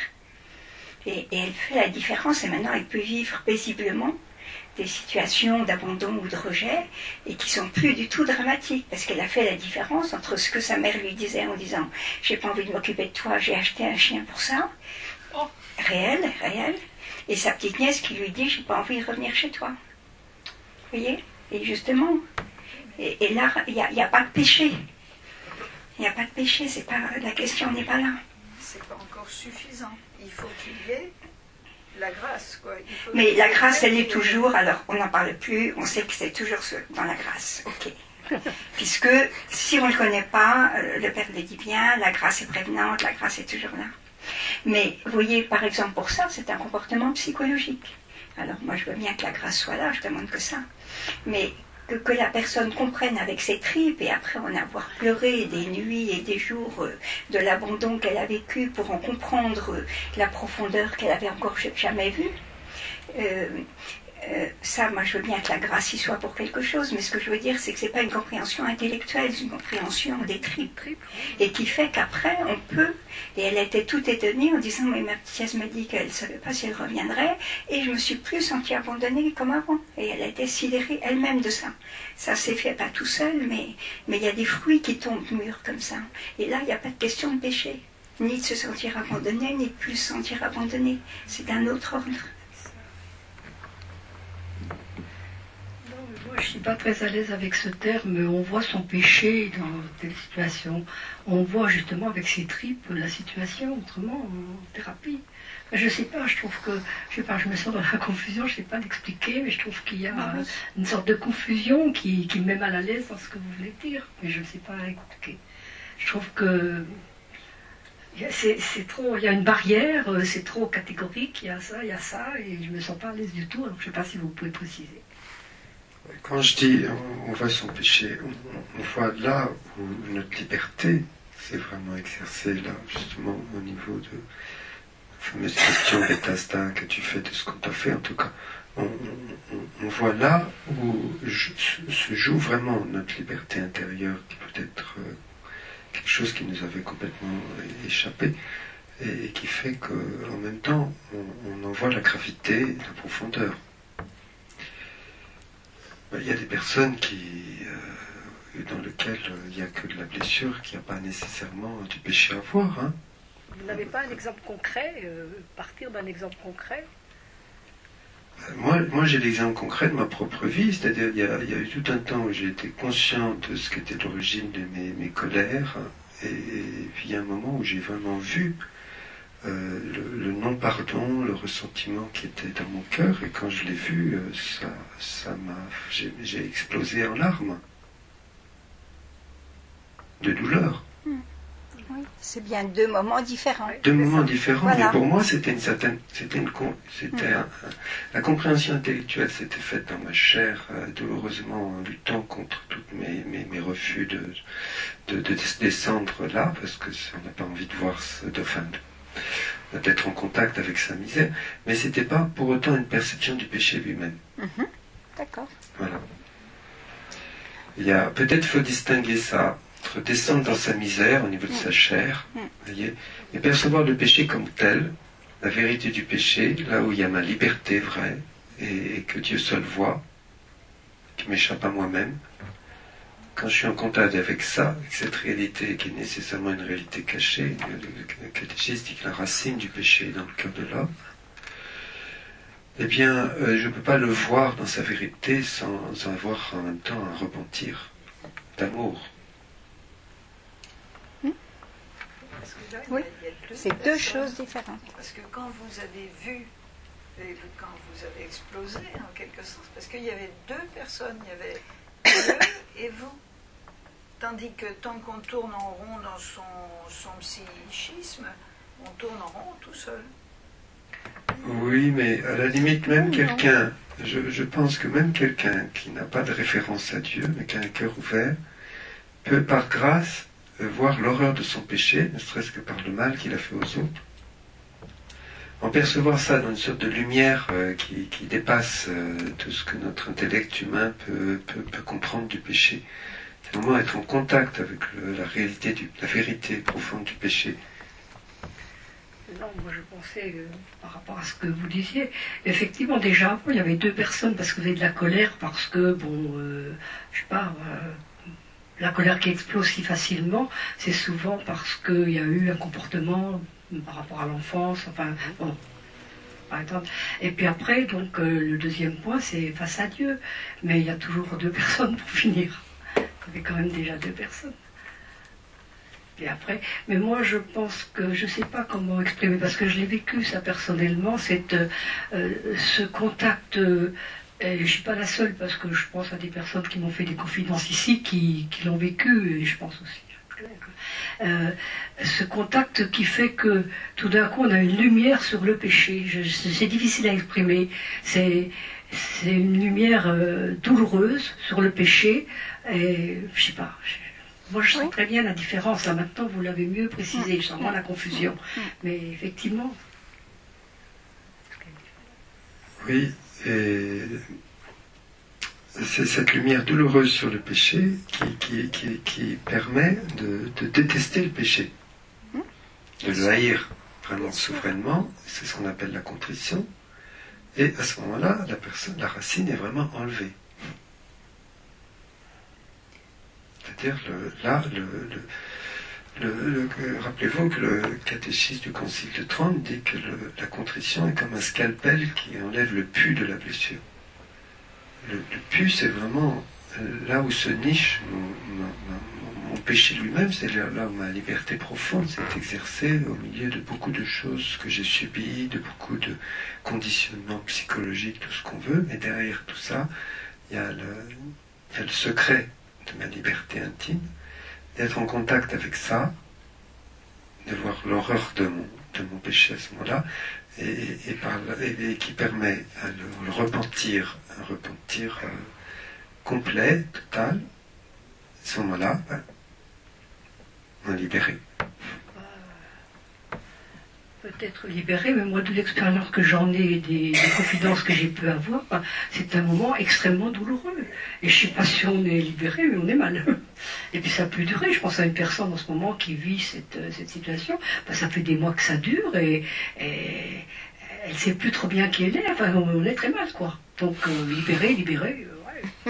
Et, et elle fait la différence et maintenant elle peut vivre paisiblement des situations d'abandon ou de rejet et qui sont plus du tout dramatiques parce qu'elle a fait la différence entre ce que sa mère lui disait en disant j'ai pas envie de m'occuper de toi, j'ai acheté un chien pour ça, oh, réel, réel, et sa petite nièce qui lui dit j'ai pas envie de revenir chez toi. Vous voyez? Et justement, et, et là il n'y a, y a pas de péché, il n'y a pas de péché, c'est pas, la question n'est pas là. C'est pas encore suffisant. Il faut qu'il y ait la grâce, quoi. Il faut Mais la grâce, elle est toujours, alors on n'en parle plus, on sait que c'est toujours dans la grâce, ok. Puisque si on ne le connaît pas, le Père le dit bien, la grâce est prévenante, la grâce est toujours là. Mais vous voyez, par exemple, pour ça, c'est un comportement psychologique. Alors moi, je veux bien que la grâce soit là, je demande que ça. Mais que, que la personne comprenne avec ses tripes, et après en avoir pleuré des nuits et des jours euh, de l'abandon qu'elle a vécu pour en comprendre euh, la profondeur qu'elle avait encore jamais vue, euh, euh, ça, moi je veux bien que la grâce y soit pour quelque chose, mais ce que je veux dire, c'est que c'est pas une compréhension intellectuelle, c'est une compréhension des tripes, et qui fait qu'après on peut, et elle était toute étonnée en disant, mais ma petite nièce m'a dit qu'elle ne savait pas si elle reviendrait, et je me suis plus sentie abandonnée comme avant, et elle a été sidérée elle-même de ça. Ça s'est fait pas tout seul, mais mais il y a des fruits qui tombent mûrs comme ça, et là il n'y a pas de question de péché, ni de se sentir abandonné, ni de plus se sentir abandonné, c'est d'un autre ordre. Moi, je ne suis pas très à l'aise avec ce terme. On voit son péché dans telle situation. On voit justement avec ses tripes la situation autrement en thérapie. Je ne sais pas, je trouve que, je sais pas, je me sens dans la confusion, je ne sais pas l'expliquer, mais je trouve qu'il y a Ah oui. une sorte de confusion qui, qui me met mal à l'aise dans ce que vous voulez dire. Mais je ne sais pas expliquer. Je trouve que c'est, c'est trop, il y a une barrière, c'est trop catégorique, il y a ça, il y a ça, et je ne me sens pas à l'aise du tout. Alors je ne sais pas si vous pouvez préciser. Quand je dis on, on voit son péché, on, on voit là où notre liberté s'est vraiment exercée, là, justement, au niveau de la fameuse question bêta que tu fais de ce qu'on t'a fait, en tout cas. On, on, on voit là où je, se joue vraiment notre liberté intérieure, qui peut être euh, quelque chose qui nous avait complètement échappé, et, et qui fait qu'en même temps, on, on en voit la gravité et la profondeur. Il y a des personnes qui, euh, dans lesquelles il n'y a que de la blessure, qu'il n'y a pas nécessairement du péché à voir. Hein. Vous n'avez pas un exemple concret, euh, partir d'un exemple concret? Moi, moi j'ai l'exemple concret de ma propre vie, c'est-à-dire il y, a, il y a eu tout un temps où j'ai été conscient de ce qu'était l'origine de mes, mes colères, et, et puis il y a un moment où j'ai vraiment vu Euh, le, le non-pardon, le ressentiment qui était dans mon cœur, et quand je l'ai vu, euh, ça, ça m'a, j'ai, j'ai explosé en larmes de douleur. Mmh. Oui, c'est bien deux moments différents. Deux moments différents, voilà. Mais pour moi c'était une certaine, c'était une, c'était mmh. un, un, la compréhension intellectuelle s'était faite dans ma chair, euh, douloureusement en luttant contre tous mes, mes, mes refus de, de, de descendre là, parce que on n'a pas envie de voir ce, de fin de d'être en contact avec sa misère, mais c'était pas pour autant une perception du péché lui-même. Mmh. D'accord. Voilà. Il y a peut-être faut distinguer ça entre descendre dans sa misère au niveau de mmh. sa chair, mmh. voyez, et percevoir le péché comme tel, la vérité du péché, là où il y a ma liberté vraie et, et que Dieu seul voit, qui m'échappe à moi-même. Quand je suis en contact avec ça, avec cette réalité qui est nécessairement une réalité cachée, le catéchisme dit que la racine du péché est dans le cœur de l'homme, eh bien, euh, je ne peux pas le voir dans sa vérité sans, sans avoir en même temps un repentir d'amour. Mmh. Oui, c'est deux choses différentes. Parce que quand vous avez vu, et quand vous avez explosé en quelque sorte, parce qu'il y avait deux personnes, il y avait Dieu et vous. Tandis que tant qu'on tourne en rond dans son, son psychisme, on tourne en rond tout seul. Oui, mais à la limite, même quelqu'un, je, je pense que même quelqu'un qui n'a pas de référence à Dieu, mais qui a un cœur ouvert, peut par grâce voir l'horreur de son péché, ne serait-ce que par le mal qu'il a fait aux autres. En percevoir ça dans une sorte de lumière euh, qui, qui dépasse euh, tout ce que notre intellect humain peut, peut, peut comprendre du péché. C'est vraiment être en contact avec le, la réalité, du, la vérité profonde du péché. Non, moi je pensais, euh, par rapport à ce que vous disiez, effectivement déjà avant il y avait deux personnes parce que vous avez de la colère, parce que, bon, euh, je sais pas, euh, la colère qui explose si facilement, c'est souvent parce qu'il y a eu un comportement par rapport à l'enfance, enfin, bon, par exemple. Et puis après, donc, euh, le deuxième point, c'est face à Dieu. Mais il y a toujours deux personnes pour finir. Il y avait quand même déjà deux personnes. Et après, mais moi je pense que je ne sais pas comment exprimer, parce que je l'ai vécu ça personnellement, cette, euh, ce contact, euh, et je ne suis pas la seule, parce que je pense à des personnes qui m'ont fait des confidences ici, qui, qui l'ont vécu, et je pense aussi. Euh, ce contact qui fait que tout d'un coup on a une lumière sur le péché. Je, c'est difficile à exprimer. C'est, c'est une lumière euh, douloureuse sur le péché. Et je sais pas. Je, moi je sens oui. très bien la différence. Là maintenant vous l'avez mieux précisé. Je sens moins la confusion. Mais effectivement. Oui. Et c'est cette lumière douloureuse sur le péché qui, qui, qui, qui permet de, de détester le péché, de le haïr vraiment souverainement. C'est ce qu'on appelle la contrition. Et à ce moment-là, la personne, la racine est vraiment enlevée. C'est-à-dire, le, là, le, le, le, le, rappelez-vous que le catéchisme du Concile de Trente dit que le, la contrition est comme un scalpel qui enlève le pu de la blessure. le, le but, c'est vraiment là où se niche mon, mon, mon péché lui-même, c'est là, là où ma liberté profonde s'est exercée au milieu de beaucoup de choses que j'ai subies, de beaucoup de conditionnements psychologiques, tout ce qu'on veut, mais derrière tout ça, il y a le, il y a le secret de ma liberté intime, d'être en contact avec ça, de voir l'horreur de mon, de mon péché à ce moment-là, et, et, par, et, et qui permet à le, le repentir, un repentir euh, complet, total. À ce moment-là, ben, on est libéré. Peut-être libéré, mais moi, de l'expérience que j'en ai, des, des confidences que j'ai pu avoir, c'est un moment extrêmement douloureux. Et je ne sais pas si on est libéré, mais on est mal. Et puis ça peut durer. Je pense à une personne en ce moment qui vit cette, cette situation. Ben, ça fait des mois que ça dure et, et elle ne sait plus trop bien qui elle est. Enfin, on est très mal, quoi. Donc, euh, libéré, libéré, euh, ouais.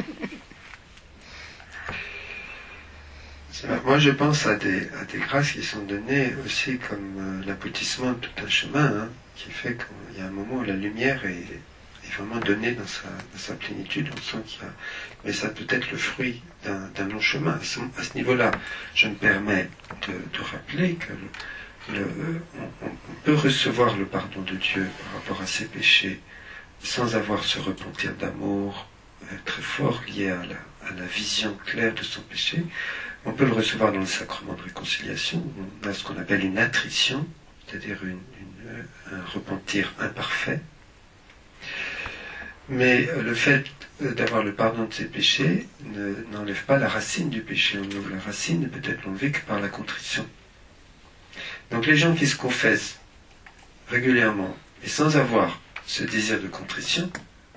Moi, je pense à des, à des grâces qui sont données aussi comme euh, l'aboutissement de tout un chemin, hein, qui fait qu'il y a un moment où la lumière est, est vraiment donnée dans sa, dans sa plénitude. On sent qu'il y a... Mais ça peut être le fruit d'un, d'un long chemin. À ce, à ce niveau-là, je me permets de, de rappeler que le, le, on, on peut recevoir le pardon de Dieu par rapport à ses péchés sans avoir ce repentir d'amour euh, très fort lié à la, à la vision claire de son péché. On peut le recevoir dans le sacrement de réconciliation. On a ce qu'on appelle une attrition, c'est-à-dire une, une, un repentir imparfait. Mais le fait d'avoir le pardon de ses péchés ne, n'enlève pas la racine du péché. On ouvre la racine ne peut être enlevée que par la contrition. Donc les gens qui se confessent régulièrement et sans avoir ce désir de contrition,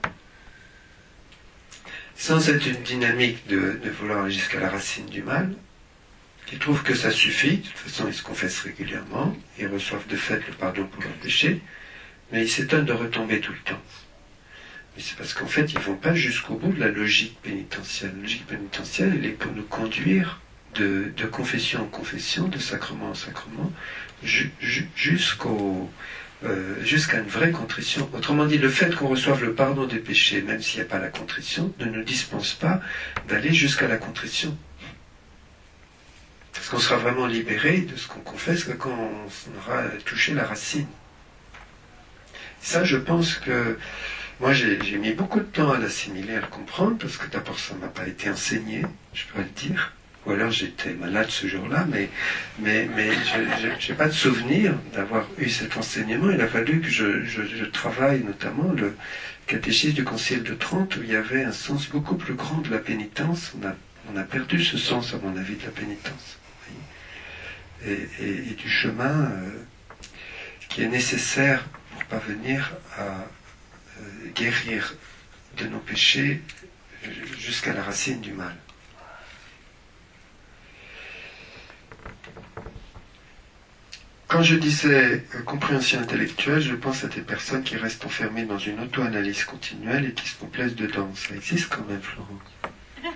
sans cette une dynamique de, de vouloir aller jusqu'à la racine du mal, ils trouvent que ça suffit. De toute façon, ils se confessent régulièrement, ils reçoivent de fait le pardon pour leurs péchés, mais ils s'étonnent de retomber tout le temps. Mais c'est parce qu'en fait, ils ne vont pas jusqu'au bout de la logique pénitentielle. La logique pénitentielle, elle est pour nous conduire de, de confession en confession, de sacrement en sacrement, ju, ju, jusqu'au... Euh, jusqu'à une vraie contrition. Autrement dit, le fait qu'on reçoive le pardon des péchés, même s'il n'y a pas la contrition, ne nous dispense pas d'aller jusqu'à la contrition. Parce qu'on sera vraiment libéré de ce qu'on confesse que quand on aura touché la racine. Ça, je pense que moi, j'ai, j'ai mis beaucoup de temps à l'assimiler, à le comprendre, parce que d'abord, ça ne m'a pas été enseigné, je peux le dire. Ou alors j'étais malade ce jour-là, mais, mais, mais je n'ai pas de souvenir d'avoir eu cet enseignement. Il a fallu que je, je, je travaille notamment le catéchisme du Concile de Trente, où il y avait un sens beaucoup plus grand de la pénitence. On a, on a perdu ce sens, à mon avis, de la pénitence. Et, et, et du chemin euh, qui est nécessaire pour parvenir à euh, guérir de nos péchés jusqu'à la racine du mal. Quand je disais euh, compréhension intellectuelle, je pense à des personnes qui restent enfermées dans une auto-analyse continuelle et qui se complaisent dedans. Ça existe quand même, Florence.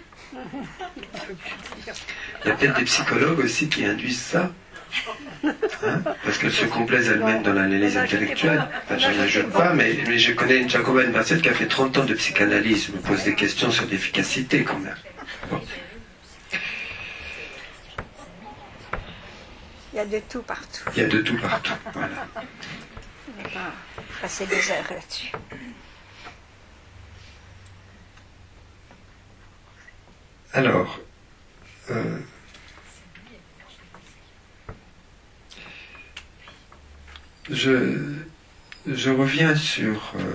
Il y a peut-être des psychologues aussi qui induisent ça. Hein, parce qu'elles se complaisent elles-mêmes dans l'analyse intellectuelle. Enfin, je n'ajoute pas, mais, mais je connais une Jacobine Marcel qui a fait trente ans de psychanalyse. Je me pose des questions sur l'efficacité quand même. Bon. Il y a de tout partout. Il y a de tout partout, voilà. On va pas passer des heures là-dessus. Alors, euh, je, je reviens sur euh,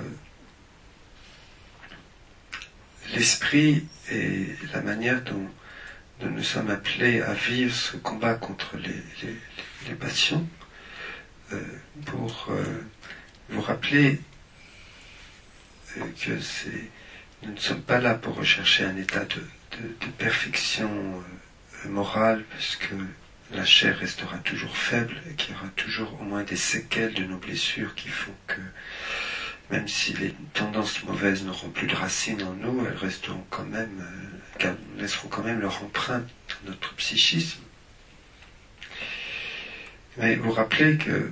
l'esprit et la manière dont dont nous sommes appelés à vivre ce combat contre les, les, les passions, euh, pour euh, vous rappeler euh, que c'est, nous ne sommes pas là pour rechercher un état de, de, de perfection euh, morale, puisque la chair restera toujours faible et qu'il y aura toujours au moins des séquelles de nos blessures qui font que, même si les tendances mauvaises n'auront plus de racines en nous, elles resteront quand même, euh, elles laisseront quand même leur empreinte dans notre psychisme. Mais vous rappelez que,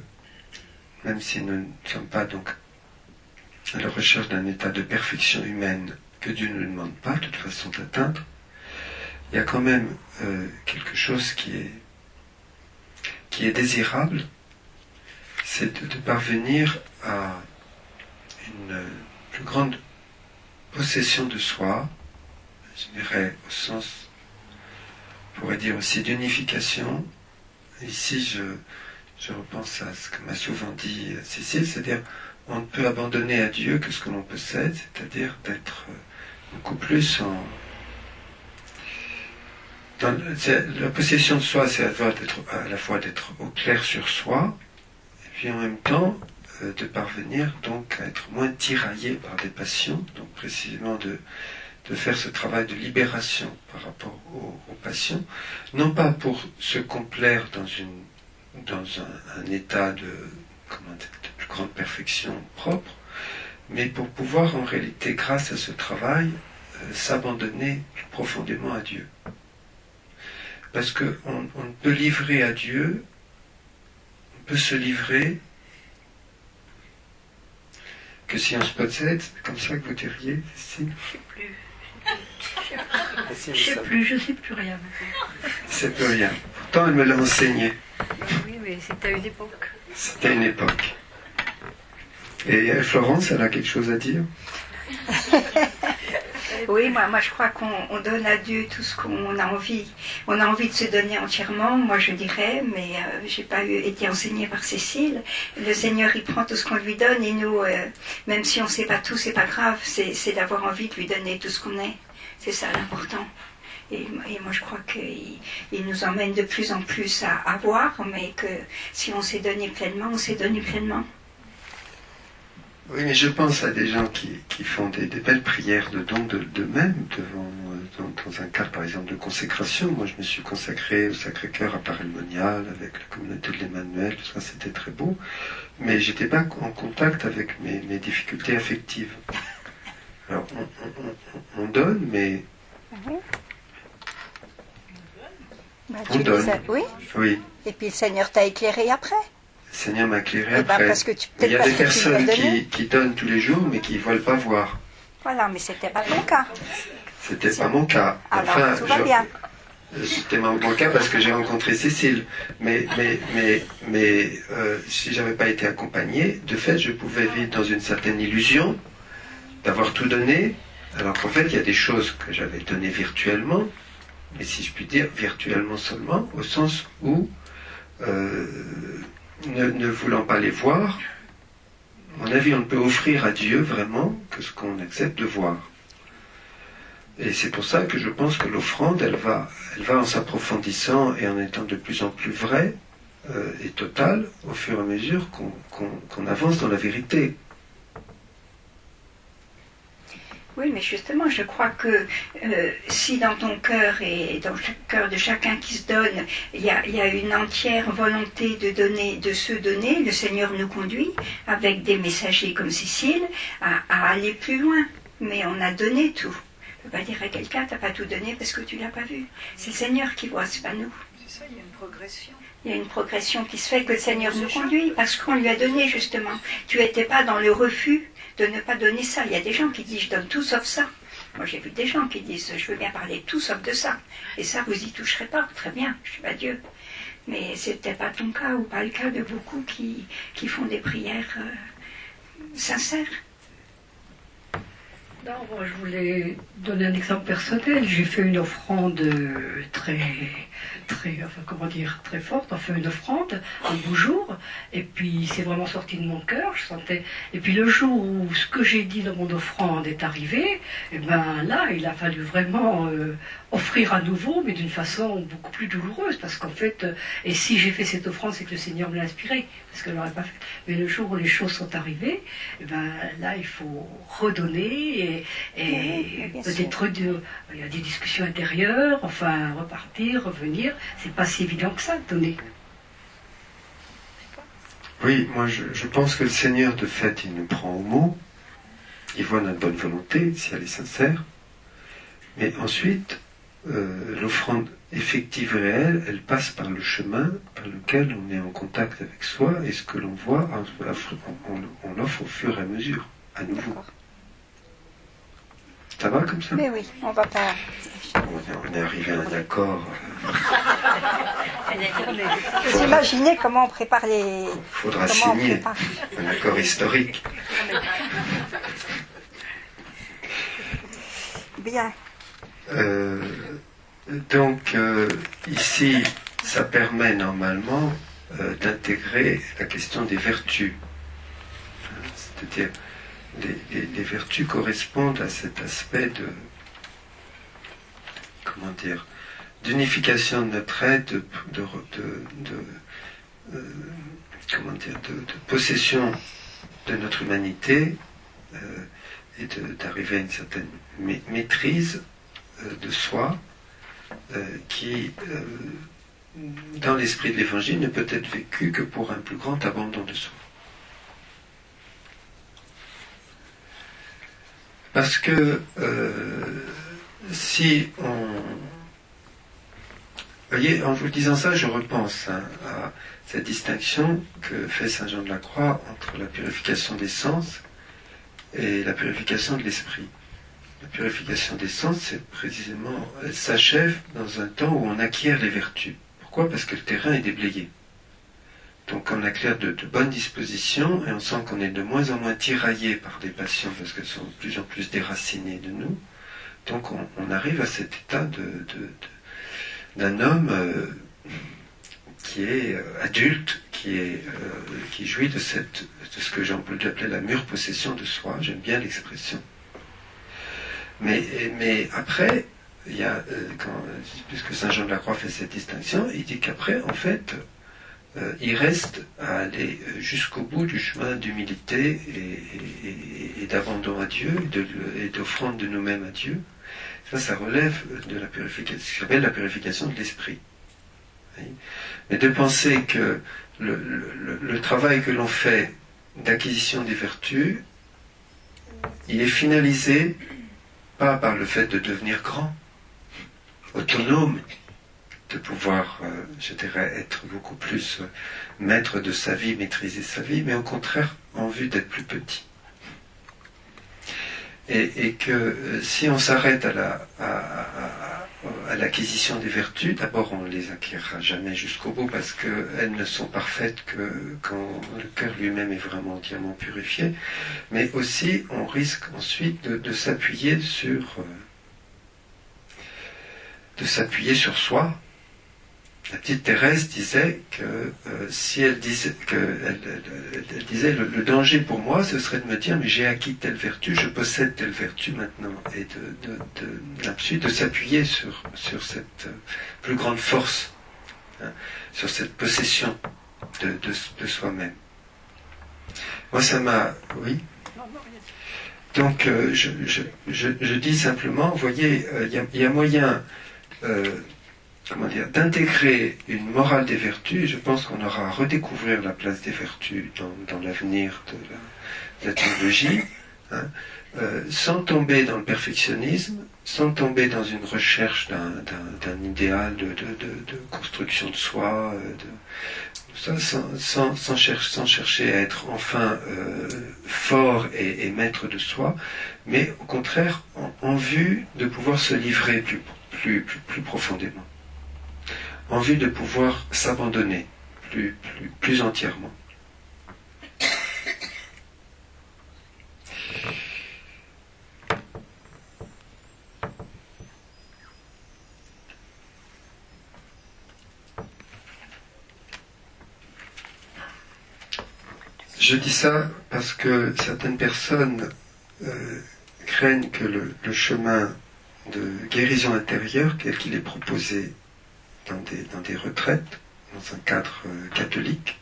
même si nous ne sommes pas donc à la recherche d'un état de perfection humaine que Dieu ne nous demande pas, de toute façon, d'atteindre, il y a quand même euh, quelque chose qui est, qui est désirable, c'est de, de parvenir à une plus grande possession de soi, je dirais au sens, on pourrait dire aussi d'unification. Ici, je, je repense à ce que m'a souvent dit Cécile, c'est-à-dire on ne peut abandonner à Dieu que ce que l'on possède, c'est-à-dire d'être beaucoup plus en... Dans, la possession de soi, c'est à, à la fois d'être au clair sur soi, et puis en même temps euh, de parvenir donc à être moins tiraillé par des passions, donc précisément de, de faire ce travail de libération par rapport aux, aux passions, non pas pour se complaire dans, une, dans un, un état de, comment dire, de plus grande perfection propre, mais pour pouvoir en réalité, grâce à ce travail, euh, s'abandonner profondément à Dieu. Parce qu'on on peut livrer à Dieu, on peut se livrer que si on se possède, c'est comme ça que vous diriez, Cécile ? Je ne sais plus. Je ne sais plus, je ne sais plus rien. C'est plus rien. Pourtant, elle me l'a enseigné. Oui, mais c'était à une époque. C'était à une époque. Et Florence, elle a quelque chose à dire ? Oui, moi, moi je crois qu'on on donne à Dieu tout ce qu'on a envie. On a envie de se donner entièrement, moi je dirais, mais euh, j'ai pas eu, été enseignée par Cécile. Le Seigneur, il prend tout ce qu'on lui donne et nous, euh, même si on ne sait pas tout, c'est pas grave, c'est, c'est d'avoir envie de lui donner tout ce qu'on est. C'est ça l'important. Et, et moi je crois qu'il il nous emmène de plus en plus à avoir, mais que si on s'est donné pleinement, on s'est donné pleinement. Oui, mais je pense à des gens qui, qui font des, des belles prières de don de, d'eux-mêmes, devant, dans, dans un cadre par exemple de consécration. Moi je me suis consacré au Sacré-Cœur à Paray-le-Monial, avec la communauté de l'Emmanuel, tout ça c'était très beau, mais j'étais pas en contact avec mes, mes difficultés affectives. Alors on, on, on, on donne, mais... Oui. Bah, on donne. As... Oui. Oui. Et puis le Seigneur t'a éclairé après. Le Seigneur m'a éclairé eh ben, après. Parce que tu, il y a des personnes qui, qui donnent tous les jours, mais qui ne veulent pas voir. Voilà, mais c'était pas ton cas. C'était pas mon cas. Alors, enfin, tout va je... bien. C'était mon cas parce que j'ai rencontré Cécile. Mais, mais, mais, mais euh, si je n'avais pas été accompagné, de fait, je pouvais vivre dans une certaine illusion d'avoir tout donné, alors qu'en fait, il y a des choses que j'avais données virtuellement, mais si je puis dire, virtuellement seulement, au sens où, euh, ne, ne voulant pas les voir, à mon avis, on ne peut offrir à Dieu vraiment que ce qu'on accepte de voir. Et c'est pour ça que je pense que l'offrande, elle va, elle va en s'approfondissant et en étant de plus en plus vraie euh, et totale au fur et à mesure qu'on, qu'on, qu'on avance dans la vérité. Oui, mais justement, je crois que euh, si dans ton cœur et dans le cœur de chacun qui se donne, il y a, il y a une entière volonté de donner, de se donner, le Seigneur nous conduit, avec des messagers comme Cécile, à, à aller plus loin. Mais on a donné tout. On ne peut pas dire à quelqu'un, tu n'as pas tout donné parce que tu ne l'as pas vu. C'est le Seigneur qui voit, ce n'est pas nous. C'est ça, il y a une progression. Il y a une progression qui se fait que le Seigneur nous conduit, parce qu'on lui a donné justement. Tu n'étais pas dans le refus de ne pas donner ça. Il y a des gens qui disent, je donne tout sauf ça. Moi j'ai vu des gens qui disent, je veux bien parler de tout sauf de ça. Et ça, vous y toucherez pas. Très bien, je suis pas Dieu. Mais ce n'était pas ton cas, ou pas le cas de beaucoup qui, qui font des prières euh, sincères. Non, moi je voulais donner un exemple personnel. J'ai fait une offrande très, très, enfin comment dire, très forte. Enfin une offrande, un beau jour. Et puis c'est vraiment sorti de mon cœur. Je sentais. Et puis le jour où ce que j'ai dit dans mon offrande est arrivé, et ben là il a fallu vraiment euh, offrir à nouveau, mais d'une façon beaucoup plus douloureuse, parce qu'en fait, euh, et si j'ai fait cette offrande, c'est que le Seigneur me l'a inspiré, parce qu'elle l'aurait pas fait. Mais le jour où les choses sont arrivées, et ben là il faut redonner. Et Et oui, peut-être de, il y a des discussions intérieures, enfin repartir, revenir, c'est pas si évident que ça de donner. Oui, moi je, je pense que le Seigneur de fait il nous prend au mot, il voit notre bonne volonté si elle est sincère, mais ensuite euh, l'offrande effective et réelle, elle passe par le chemin par lequel on est en contact avec soi, et ce que l'on voit, on, on, on l'offre au fur et à mesure, à nouveau. Ça va comme ça? Mais oui, on va pas. On est arrivé à un accord. Vous imaginez comment on prépare les. Il faudra comment on signer prépare. un accord historique. Bien. Euh, donc, euh, ici, ça permet normalement euh, d'intégrer la question des vertus. C'est-à-dire, les, les, les vertus correspondent à cet aspect de, comment dire, d'unification de notre être, de, de, de, de euh, comment dire, de, de possession de notre humanité, euh, et d'arriver à une certaine ma maîtrise euh, de soi, euh, qui, euh, dans l'esprit de l'Évangile, ne peut être vécu que pour un plus grand abandon de soi. Parce que euh, si on... Vous voyez, en vous disant ça, je repense hein, à cette distinction que fait saint Jean de la Croix entre la purification des sens et la purification de l'esprit. La purification des sens, c'est précisément, elle s'achève dans un temps où on acquiert les vertus. Pourquoi? Parce que le terrain est déblayé. Donc on acquiert de, de bonnes dispositions et on sent qu'on est de moins en moins tiraillé par des passions parce qu'elles sont de plus en plus déracinées de nous. Donc on, on arrive à cet état de, de, de, d'un homme euh, qui est euh, adulte, qui, est, euh, qui jouit de, cette, de ce que j'ai peut appeler la mûre possession de soi. J'aime bien l'expression. Mais, mais après, il y a, euh, quand, puisque saint Jean de la Croix fait cette distinction, il dit qu'après, en fait, euh, il reste à aller jusqu'au bout du chemin d'humilité et, et, et d'abandon à Dieu et d'offrande de, de nous-mêmes à Dieu. Ça, ça relève de la purification, ce qu'on appelle la purification de l'esprit. Mais de penser que le, le, le travail que l'on fait d'acquisition des vertus, il est finalisé pas par le fait de devenir grand, autonome, de pouvoir, euh, je dirais, être beaucoup plus euh, maître de sa vie, maîtriser sa vie, mais au contraire en vue d'être plus petit. Et, et que euh, si on s'arrête à la, à, à, à l'acquisition des vertus, d'abord on ne les acquérera jamais jusqu'au bout parce qu'elles ne sont parfaites que quand le cœur lui-même est vraiment entièrement purifié, mais aussi on risque ensuite de, de s'appuyer sur euh, de s'appuyer sur soi. La petite Thérèse disait que euh, si elle disait que elle, elle, elle disait le, le danger pour moi, ce serait de me dire mais j'ai acquis telle vertu, je possède telle vertu maintenant, et de, de, de, ensuite de s'appuyer sur sur cette euh, plus grande force, hein, sur cette possession de, de, de soi-même. Moi, ça m'a, oui. Donc, euh, je, je, je, je dis simplement, vous voyez, il euh, y, y a moyen. Euh, comment dire, d'intégrer une morale des vertus, et je pense qu'on aura à redécouvrir la place des vertus dans, dans l'avenir de la, de la théologie, hein, euh, sans tomber dans le perfectionnisme, sans tomber dans une recherche d'un, d'un, d'un idéal de, de, de, de construction de soi, de, ça, sans, sans, sans, chercher, sans chercher à être enfin euh, fort et, et maître de soi, mais au contraire en, en vue de pouvoir se livrer plus, plus, plus, plus profondément, en vue de pouvoir s'abandonner plus, plus, plus entièrement. Je dis ça parce que certaines personnes euh, craignent que le, le chemin de guérison intérieure, tel qu'il est proposé dans des, dans des retraites, dans un cadre euh, catholique,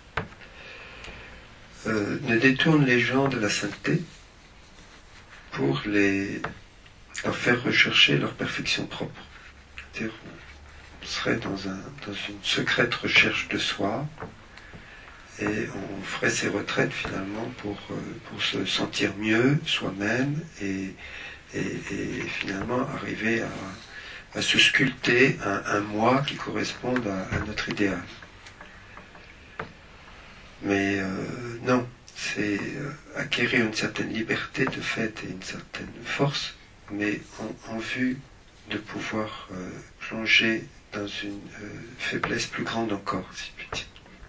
euh, ne détourne les gens de la sainteté pour les, leur faire rechercher leur perfection propre. C'est-à-dire, on serait dans, un, dans une secrète recherche de soi, et on ferait ces retraites finalement pour, euh, pour se sentir mieux soi-même et, et, et finalement arriver à à se sculpter un, un moi qui corresponde à, à notre idéal. Mais euh, non, c'est euh, acquérir une certaine liberté de fait et une certaine force mais en, en vue de pouvoir euh, plonger dans une euh, faiblesse plus grande encore, si je puis dire.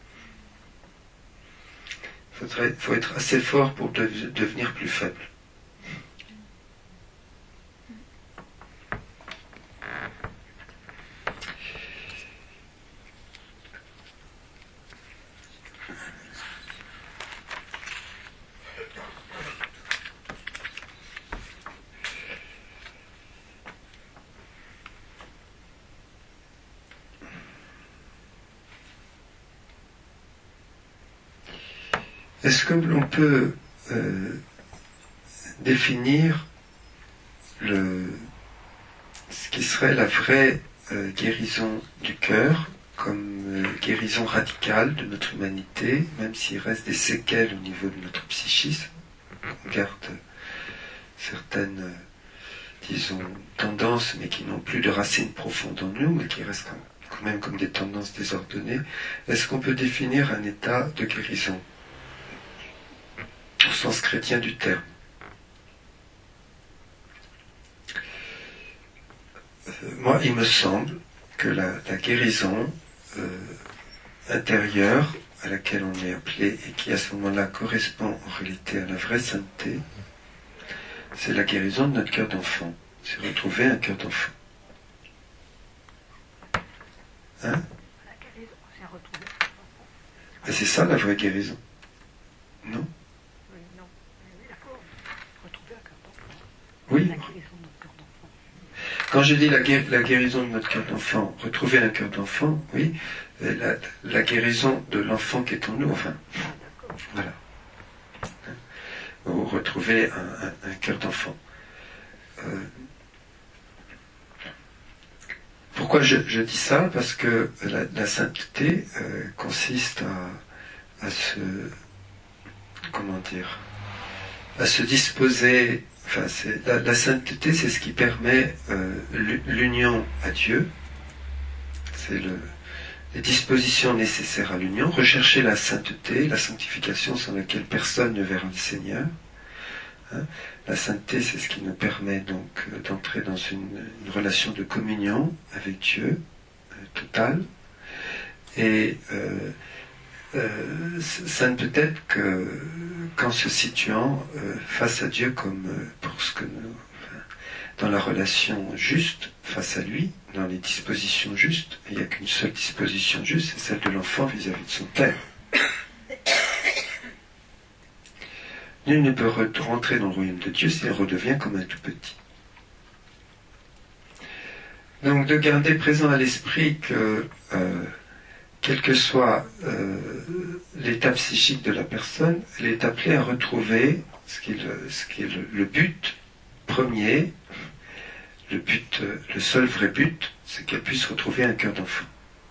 Il faut être assez fort pour de, devenir plus faible. Est-ce que l'on peut euh, définir le, ce qui serait la vraie euh, guérison du cœur comme euh, guérison radicale de notre humanité, même s'il reste des séquelles au niveau de notre psychisme? On garde certaines, euh, disons, tendances, mais qui n'ont plus de racines profondes en nous, mais qui restent quand même comme des tendances désordonnées. Est-ce qu'on peut définir un état de guérison au sens chrétien du terme? Euh, moi, il me semble que la, la guérison euh, intérieure à laquelle on est appelé et qui à ce moment-là correspond en réalité à la vraie sainteté, c'est la guérison de notre cœur d'enfant. C'est retrouver un cœur d'enfant. Hein? Et c'est ça la vraie guérison. Non? Oui. Quand je dis la, guér la guérison de notre cœur d'enfant, retrouver un cœur d'enfant, oui, la, la guérison de l'enfant qui est en nous, enfin, voilà. Ou retrouver un, un, un cœur d'enfant. Euh, pourquoi je, je dis ça? Parce que la, la sainteté euh, consiste à, à se, comment dire, à se disposer. Enfin, la, la sainteté, c'est ce qui permet euh, l'union à Dieu. C'est le, les dispositions nécessaires à l'union. Rechercher la sainteté, la sanctification sans laquelle personne ne verra le Seigneur. Hein? La sainteté, c'est ce qui nous permet donc euh, d'entrer dans une, une relation de communion avec Dieu, euh, totale. Et euh, Euh, ça ne peut être que qu'en se situant euh, face à Dieu comme euh, pour ce que nous, enfin, dans la relation juste face à lui, dans les dispositions justes. Il n'y a qu'une seule disposition juste, c'est celle de l'enfant vis-à-vis de son père. Nul ne peut rentrer dans le royaume de Dieu s'il redevient comme un tout petit. Donc de garder présent à l'esprit que euh, quel que soit euh, l'état psychique de la personne, elle est appelée à retrouver ce qui est le, ce qui est le, le but premier, le but, le seul vrai but, c'est qu'elle puisse retrouver un cœur d'enfant.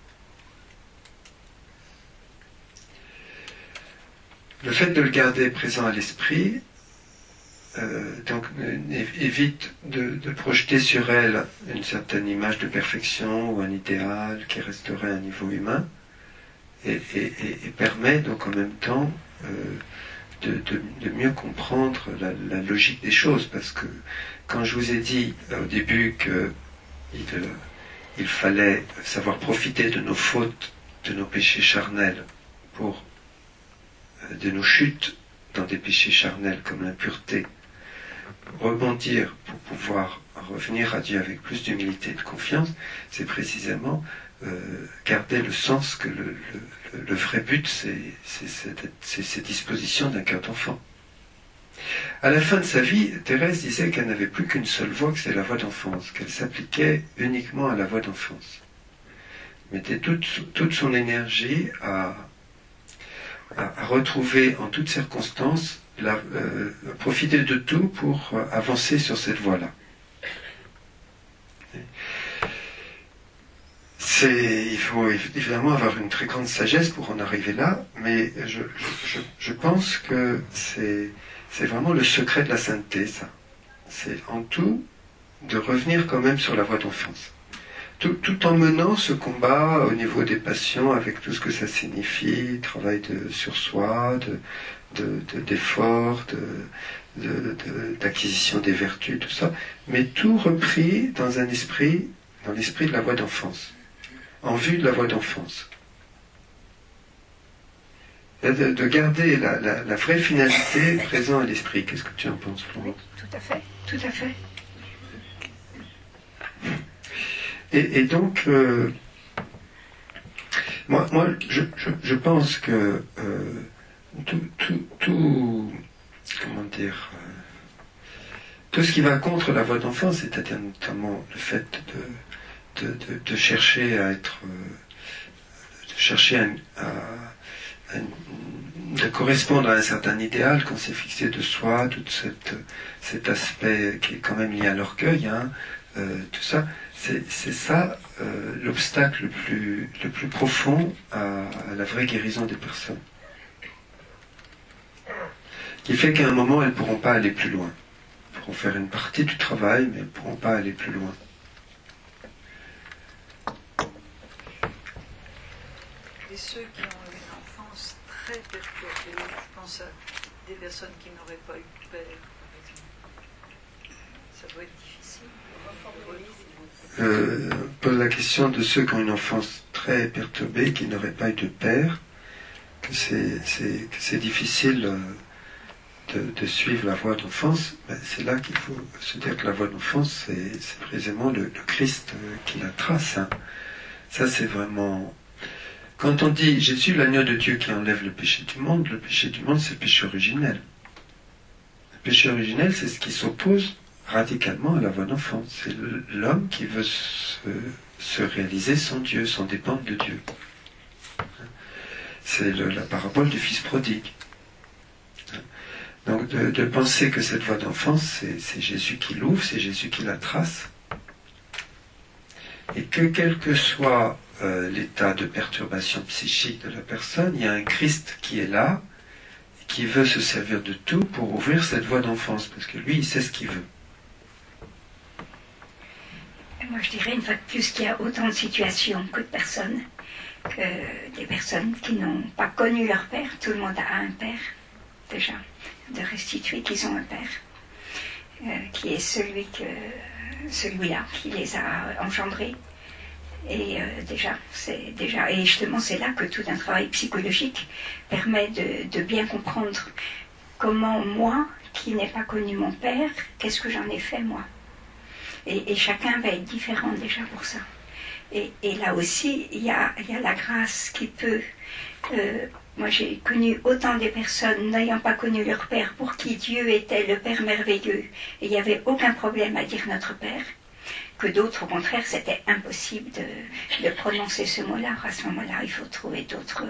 Le fait de le garder présent à l'esprit, euh, donc évite de, de projeter sur elle une certaine image de perfection ou un idéal qui resterait à un niveau humain. Et, et, et permet donc en même temps euh, de, de, de mieux comprendre la, la logique des choses, parce que quand je vous ai dit euh, au début qu'il euh, il fallait savoir profiter de nos fautes, de nos péchés charnels, pour euh, de nos chutes dans des péchés charnels comme l'impureté, rebondir pour pouvoir revenir à Dieu avec plus d'humilité et de confiance, c'est précisément Euh, garder le sens que le, le, le vrai but, c'est ces dispositions d'un cœur d'enfant. À la fin de sa vie, Thérèse disait qu'elle n'avait plus qu'une seule voie, que c'est la voie d'enfance, qu'elle s'appliquait uniquement à la voie d'enfance. Mettait toute, toute son énergie à, à, à retrouver en toutes circonstances, la, euh, profiter de tout pour avancer sur cette voie-là. Il faut évidemment avoir une très grande sagesse pour en arriver là, mais je, je, je pense que c'est vraiment le secret de la sainteté, ça. C'est en tout de revenir quand même sur la voie d'enfance. tout, tout en menant ce combat au niveau des passions, avec tout ce que ça signifie, travail de, sur soi, de, de, de, d'effort, de, de, de, d'acquisition des vertus, tout ça, mais tout repris dans un esprit, dans l'esprit de la voie d'enfance, en vue de la voie d'enfance. De, de garder la, la, la vraie finalité présente à l'esprit. Qu'est-ce que tu en penses, Florence? Tout à fait, tout à fait. Et, et donc, euh, moi, moi je, je, je pense que euh, tout, tout, tout, comment dire, euh, tout ce qui va contre la voie d'enfance, c'est-à-dire notamment le fait de, de, de, de chercher à être, euh, de chercher à, à, à, de correspondre à un certain idéal qu'on s'est fixé de soi, tout cette, cet aspect qui est quand même lié à l'orgueil, hein, euh, tout ça. C'est, c'est ça euh, l'obstacle le plus, le plus profond à, à la vraie guérison des personnes. Qui fait qu'à un moment, elles ne pourront pas aller plus loin. Elles pourront faire une partie du travail, mais elles ne pourront pas aller plus loin. Et ceux qui ont une enfance très perturbée, je pense à des personnes qui n'auraient pas eu de père, par exemple. Ça doit être difficile. Euh, pose la question de ceux qui ont une enfance très perturbée, qui n'auraient pas eu de père, que c'est, c'est, que c'est difficile euh, de, de suivre la voie d'enfance. Ben, c'est là qu'il faut se dire que la voie d'enfance, c'est, c'est précisément le, le Christ euh, qui la trace. Hein. Ça, c'est vraiment... Quand on dit Jésus, l'agneau de Dieu qui enlève le péché du monde, le péché du monde, c'est le péché originel. Le péché originel, c'est ce qui s'oppose radicalement à la voie d'enfance. C'est l'homme qui veut se, se réaliser sans Dieu, sans dépendre de Dieu. C'est le, la parabole du fils prodigue. Donc de, de penser que cette voie d'enfance, c'est, c'est Jésus qui l'ouvre, c'est Jésus qui la trace, et que quel que soit euh, l'état de perturbation psychique de la personne, il y a un Christ qui est là, et qui veut se servir de tout pour ouvrir cette voie d'enfance, parce que lui, il sait ce qu'il veut. Moi, je dirais une fois de plus qu'il y a autant de situations que de personnes, que des personnes qui n'ont pas connu leur père. Tout le monde a un père, déjà, de restituer qu'ils ont un père, euh, qui est celui que, celui-là qui les a engendrés. Et euh, déjà, c'est déjà, et justement, c'est là que tout un travail psychologique permet de, de bien comprendre comment moi, qui n'ai pas connu mon père, qu'est-ce que j'en ai fait moi. Et, et chacun va être différent déjà pour ça. Et, et là aussi, il y a, il y a la grâce qui peut... Euh, moi, j'ai connu autant de personnes n'ayant pas connu leur père, pour qui Dieu était le Père merveilleux, et il n'y avait aucun problème à dire notre Père, que d'autres, au contraire, c'était impossible de, de prononcer ce mot-là. À ce moment-là, il faut trouver d'autres...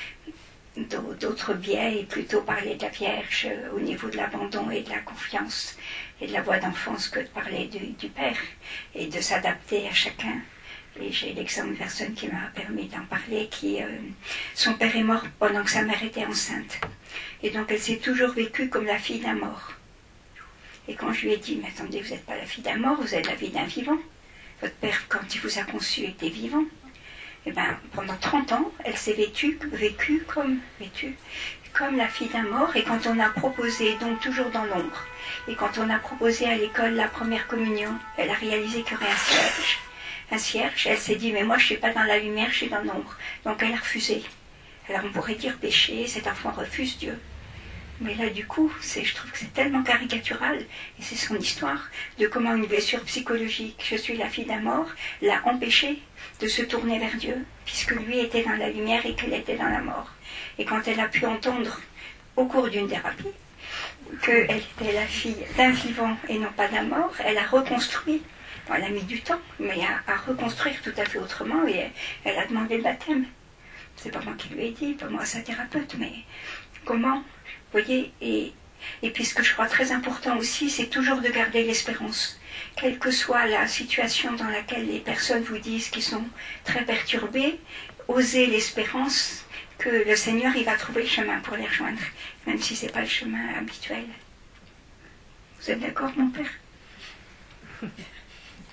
d'autres biais et plutôt parler de la Vierge au niveau de l'abandon et de la confiance et de la voie d'enfance que de parler du, du Père et de s'adapter à chacun. Et j'ai l'exemple d'une personne qui m'a permis d'en parler, qui, euh, son père est mort pendant que sa mère était enceinte. Et donc elle s'est toujours vécue comme la fille d'un mort. Et quand je lui ai dit, mais attendez, vous n'êtes pas la fille d'un mort, vous êtes la fille d'un vivant. Votre père, quand il vous a conçu, était vivant. Et ben, pendant trente ans, elle s'est vécue, vécue comme, vécue, comme la fille d'un mort. Et quand on a proposé, donc toujours dans l'ombre, et quand on a proposé à l'école la première communion, elle a réalisé qu'il y aurait un cierge. Un cierge, elle s'est dit, mais moi je ne suis pas dans la lumière, je suis dans l'ombre. Donc elle a refusé. Alors on pourrait dire péché, cet enfant refuse Dieu. Mais là, du coup, c'est, je trouve que c'est tellement caricatural, et c'est son histoire, de comment une blessure psychologique, je suis la fille d'un mort, l'a empêchée de se tourner vers Dieu, puisque lui était dans la lumière et qu'elle était dans la mort. Et quand elle a pu entendre, au cours d'une thérapie, qu'elle était la fille d'un vivant et non pas d'un mort, elle a reconstruit, bon, elle a mis du temps, mais à, à reconstruire tout à fait autrement, et elle, elle a demandé le baptême. C'est pas moi qui lui ai dit, pas moi sa thérapeute, mais comment, vous voyez, et, et puis ce que je crois très important aussi, c'est toujours de garder l'espérance. Quelle que soit la situation dans laquelle les personnes vous disent qu'ils sont très perturbées, osez l'espérance que le Seigneur, il va trouver le chemin pour les rejoindre, même si ce n'est pas le chemin habituel. Vous êtes d'accord, mon père?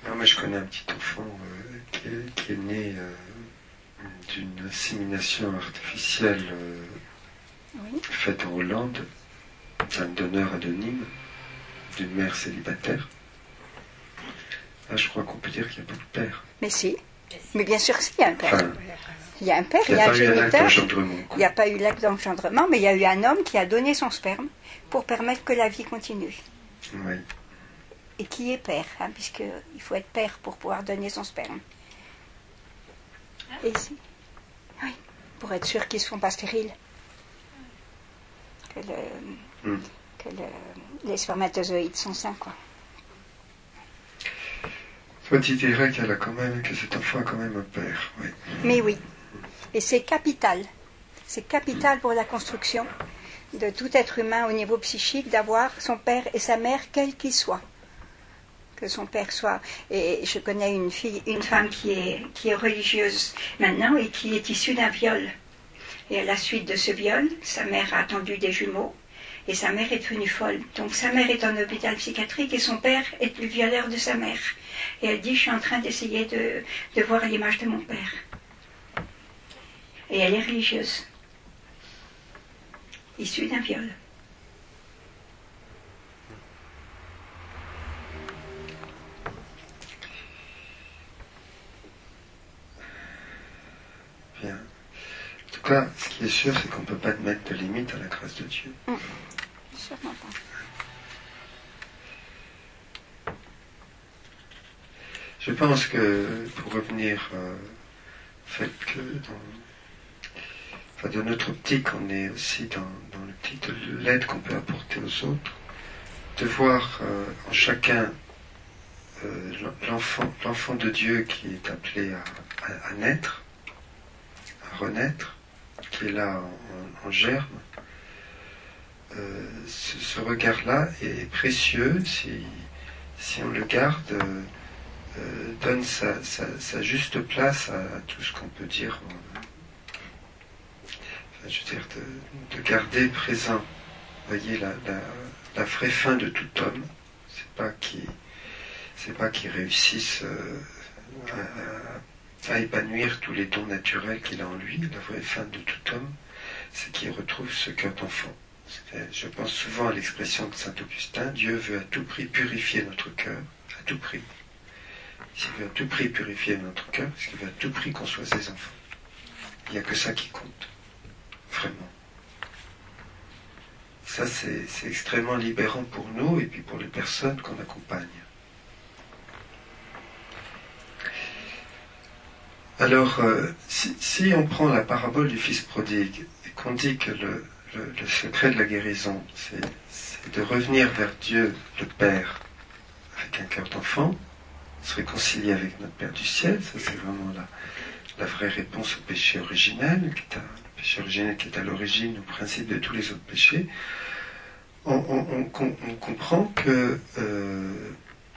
Non, mais je connais un petit enfant euh, qui, est, qui est né euh, d'une insémination artificielle euh, Oui. faite en Hollande, d'un donneur anonyme, d'une mère célibataire. Là, je crois qu'on peut dire qu'il n'y a pas de père. Mais si. Mais bien sûr que si, il y a un père. Enfin, Il y a un père, il il n'y y a a un pas eu un acte géniteur. d'engendrement. Il n'y a pas eu l'acte d'engendrement, mais il y a eu un homme qui a donné son sperme pour permettre que la vie continue. Oui. Et qui est père, hein, puisqu'il faut être père pour pouvoir donner son sperme. Et si. Oui, pour être sûr qu'ils ne sont pas stériles. Que, le, Mm. que le, les spermatozoïdes sont sains, quoi. Toi, tu dirais qu'elle a quand même, que cet enfant a quand même un père. Oui. Mais oui. Et c'est capital. C'est capital pour la construction de tout être humain au niveau psychique d'avoir son père et sa mère, quels qu'ils soient. Que son père soit. Et je connais une fille, une femme qui est, qui est religieuse maintenant et qui est issue d'un viol. Et à la suite de ce viol, sa mère a attendu des jumeaux et sa mère est devenue folle. Donc sa mère est en hôpital psychiatrique et son père est le violeur de sa mère. Et elle dit, je suis en train d'essayer de, de voir l'image de mon père. Et elle est religieuse, issue d'un viol. Bien. En tout cas, ce qui est sûr, c'est qu'on ne peut pas mettre de limite à la grâce de Dieu. Mmh. Sûrement pas. Je pense que, pour revenir euh, au fait que dans, enfin, de notre optique, on est aussi dans, dans l'optique de l'aide qu'on peut apporter aux autres, de voir euh, en chacun euh, l'enfant, l'enfant de Dieu qui est appelé à, à, à naître, à renaître, qui est là en, en germe. Euh, ce, ce regard-là est précieux si, si on le garde, euh, euh, donne sa, sa, sa juste place à, à tout ce qu'on peut dire, euh, enfin, je veux dire, de, de garder présent, voyez, la, la, la vraie fin de tout homme. C'est pas qu'il c'est pas qu'il réussisse euh, à, à épanouir tous les dons naturels qu'il a en lui. La vraie fin de tout homme, c'est qu'il retrouve ce cœur d'enfant. Je pense souvent à l'expression de saint Augustin, Dieu veut à tout prix purifier notre cœur, à tout prix. Il veut à tout prix purifier notre cœur, parce qu'il veut à tout prix qu'on soit ses enfants. Il n'y a que ça qui compte, vraiment. Ça, c'est, c'est extrêmement libérant pour nous et puis pour les personnes qu'on accompagne. Alors, euh, si, si on prend la parabole du fils prodigue et qu'on dit que le, le, le secret de la guérison, c'est, c'est de revenir vers Dieu, le Père, avec un cœur d'enfant, se réconcilier avec notre Père du ciel, ça c'est vraiment la, la vraie réponse au péché originel, qui est à, le péché originel qui est à l'origine, au principe de tous les autres péchés. On, on, on, on comprend que, euh,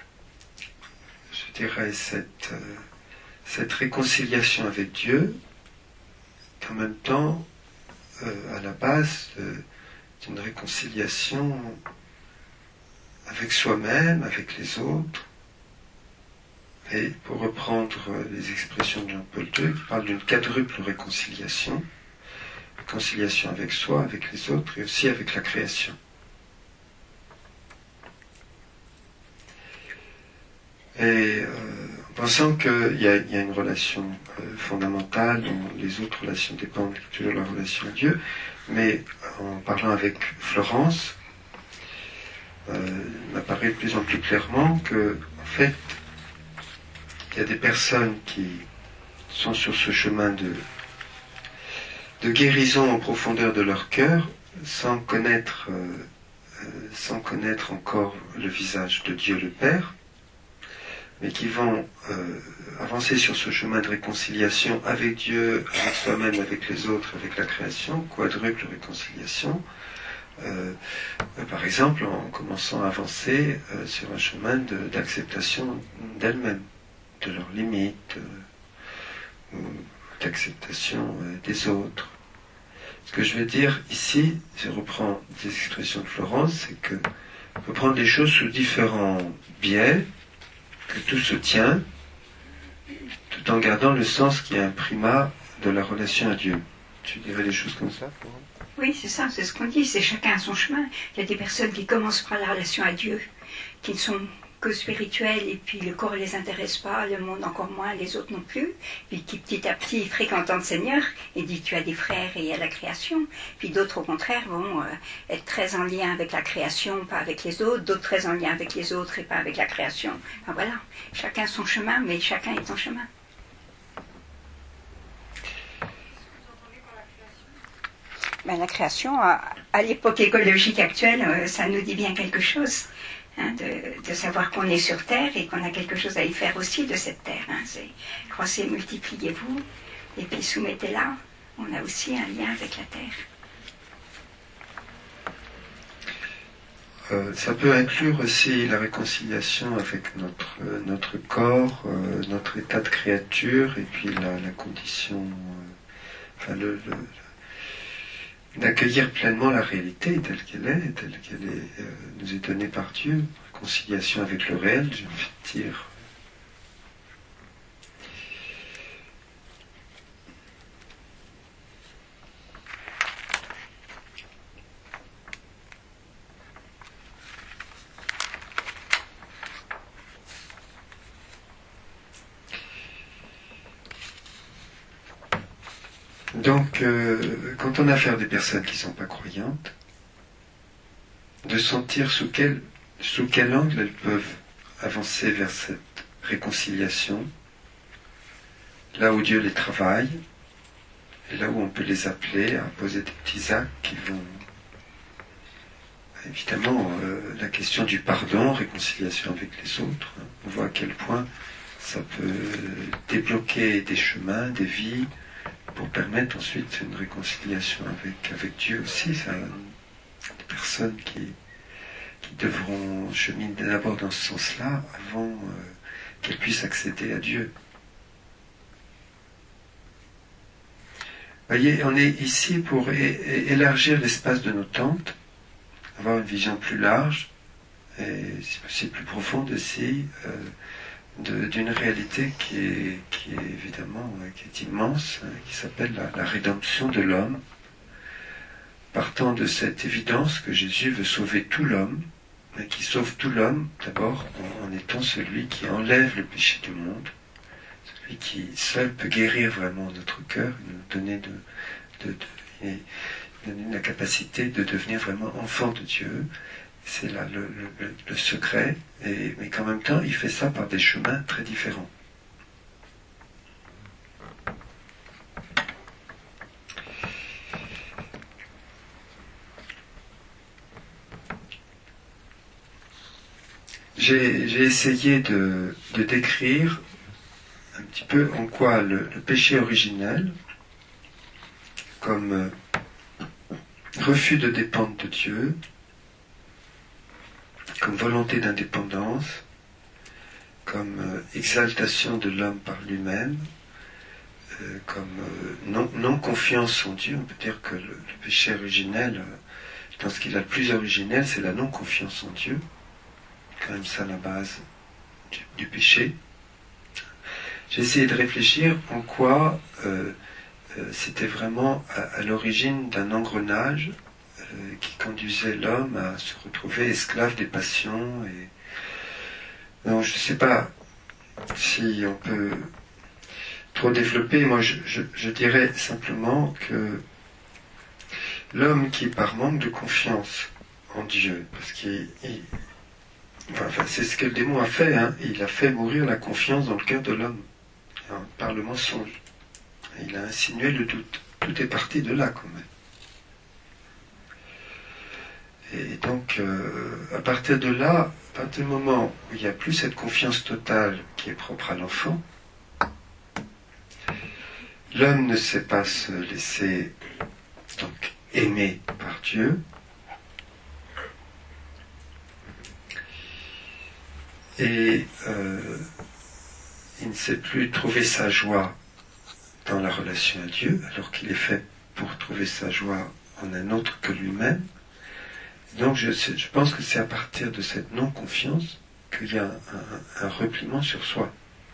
je dirais, cette... Euh, Cette réconciliation avec Dieu est en même temps euh, à la base euh, d'une réconciliation avec soi-même, avec les autres. Et pour reprendre les expressions de Jean-Paul deux, il parle d'une quadruple réconciliation. Réconciliation avec soi, avec les autres et aussi avec la création. Et euh, en pensant qu'il y, y a une relation euh, fondamentale dont les autres relations dépendent toujours de la relation à Dieu, mais en parlant avec Florence, euh, il m'apparaît de plus en plus clairement que, en fait, il y a des personnes qui sont sur ce chemin de, de guérison en profondeur de leur cœur, sans connaître, euh, euh, sans connaître encore le visage de Dieu le Père, mais qui vont euh, avancer sur ce chemin de réconciliation avec Dieu, avec soi-même, avec les autres, avec la création, quadruple réconciliation, euh, euh, par exemple en commençant à avancer euh, sur un chemin de, d'acceptation d'elles-mêmes, de leurs limites, euh, ou d'acceptation euh, des autres. Ce que je veux dire ici, je reprends des expressions de Florence, c'est que on peut prendre les choses sous différents biais, que tout se tient, tout en gardant le sens qui est un primat de la relation à Dieu. Tu dirais des choses comme ça, Florent ? Oui, c'est ça, c'est ce qu'on dit, c'est chacun à son chemin. Il y a des personnes qui commencent par la relation à Dieu, qui ne sont que spirituelles, et puis le corps ne les intéresse pas, le monde encore moins, les autres non plus, puis qui petit à petit fréquentent le Seigneur, et dit tu as des frères et il y a la création, puis d'autres au contraire vont euh, être très en lien avec la création, pas avec les autres, d'autres très en lien avec les autres et pas avec la création. Enfin voilà, chacun son chemin, mais chacun est en chemin. Ben, la création, à, à l'époque écologique actuelle, euh, ça nous dit bien quelque chose. Hein, de, de savoir qu'on est sur Terre et qu'on a quelque chose à y faire aussi de cette Terre. Hein. C'est croissez, multipliez-vous, et puis soumettez-la. On a aussi un lien avec la Terre. Euh, ça peut inclure aussi la réconciliation avec notre, euh, notre corps, euh, notre état de créature, et puis la, la condition, euh, enfin le, le d'accueillir pleinement la réalité telle qu'elle est, telle qu'elle est, euh, nous est donnée par Dieu, réconciliation avec le réel, j'ai envie de dire. Donc, euh, quand on a affaire à des personnes qui ne sont pas croyantes, de sentir sous quel, sous quel angle elles peuvent avancer vers cette réconciliation, là où Dieu les travaille, et là où on peut les appeler à poser des petits actes qui vont... Évidemment, euh, la question du pardon, réconciliation avec les autres, hein, on voit à quel point ça peut débloquer des chemins, des vies, pour permettre ensuite une réconciliation avec, avec Dieu aussi. Ça, des personnes qui, qui devront cheminer d'abord dans ce sens-là avant euh, qu'elles puissent accéder à Dieu. Vous voyez, on est ici pour é- é- élargir l'espace de nos tentes, avoir une vision plus large et si possible plus profonde aussi, euh, De, d'une réalité qui est, qui est évidemment qui est immense, hein, qui s'appelle la, la rédemption de l'homme, partant de cette évidence que Jésus veut sauver tout l'homme, mais qui sauve tout l'homme d'abord en, en étant celui qui enlève le péché du monde, celui qui seul peut guérir vraiment notre cœur, nous donner de, de, de, et donner la capacité de devenir vraiment enfant de Dieu. C'est là le, le, le secret, et, mais qu'en même temps, il fait ça par des chemins très différents. J'ai, j'ai essayé de, de décrire un petit peu en quoi le, le péché originel, comme euh, refus de dépendre de Dieu, comme volonté d'indépendance, comme euh, exaltation de l'homme par lui-même, euh, comme euh, non, non-confiance en Dieu. On peut dire que le, le péché originel, euh, dans ce qu'il a le plus originel, c'est la non-confiance en Dieu. C'est quand même ça la base du, du péché. J'ai essayé de réfléchir en quoi euh, euh, c'était vraiment à, à l'origine d'un engrenage qui conduisait l'homme à se retrouver esclave des passions. Et... Non, je ne sais pas si on peut trop développer. Moi, je, je, je dirais simplement que l'homme qui, par manque de confiance en Dieu, parce qu'il... Il, enfin, c'est ce que le démon a fait, hein, il a fait mourir la confiance dans le cœur de l'homme, hein, par le mensonge. Il a insinué le doute. Tout est parti de là, quand même. Et donc, euh, à partir de là, à partir du moment où il n'y a plus cette confiance totale qui est propre à l'enfant, l'homme ne sait pas se laisser donc aimer par Dieu. Et euh, il ne sait plus trouver sa joie dans la relation à Dieu, alors qu'il est fait pour trouver sa joie en un autre que lui-même. Donc je, je pense que c'est à partir de cette non-confiance qu'il y a un, un, un repliement sur soi.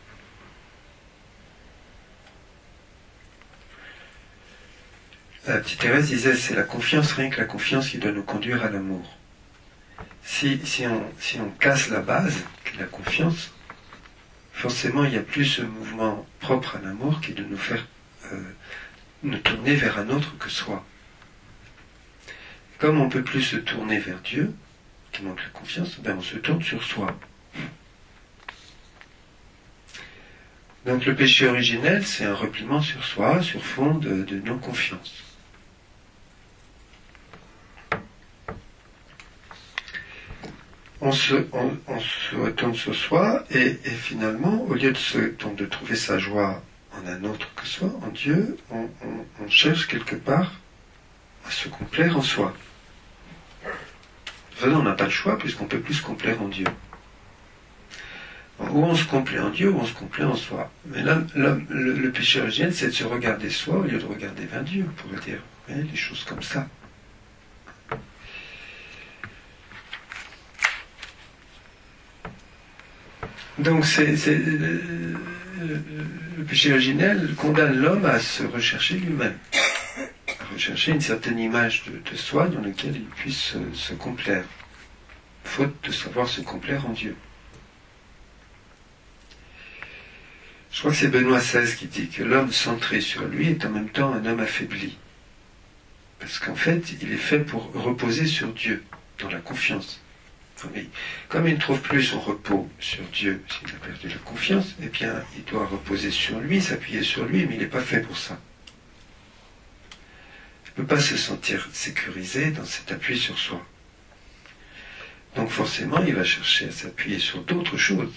La petite Thérèse disait, c'est la confiance, rien que la confiance qui doit nous conduire à l'amour. Si, si, on, si on casse la base, qui est la confiance, forcément il n'y a plus ce mouvement propre à l'amour qui est de nous faire euh, nous tourner vers un autre que soi. Comme on ne peut plus se tourner vers Dieu, qui manque la confiance, ben on se tourne sur soi. Donc le péché originel, c'est un repliement sur soi, sur fond de, de non-confiance. On se, on, on se retourne sur soi et, et finalement, au lieu de, se, donc de trouver sa joie en un autre que soi, en Dieu, on, on, on cherche quelque part à se complaire en soi. Enfin, on n'a pas le choix puisqu'on ne peut plus se complaire en Dieu. Ou on se complaît en Dieu, ou on se complaît en soi. Mais là, là le, le péché originel, c'est de se regarder soi au lieu de regarder vers Dieu, on pourrait dire. Hein, des choses comme ça. Donc c'est, c'est, le, le, le péché originel condamne l'homme à se rechercher lui-même, à rechercher une certaine image de, de soi dans laquelle il puisse se, se complaire, faute de savoir se complaire en Dieu. Je crois que c'est Benoît seize qui dit que l'homme centré sur lui est en même temps un homme affaibli. Parce qu'en fait, il est fait pour reposer sur Dieu, dans la confiance. Mais comme il ne trouve plus son repos sur Dieu, s'il a perdu la confiance, eh bien, il doit reposer sur lui, s'appuyer sur lui, mais il n'est pas fait pour ça. Il ne peut pas se sentir sécurisé dans cet appui sur soi. Donc forcément, il va chercher à s'appuyer sur d'autres choses.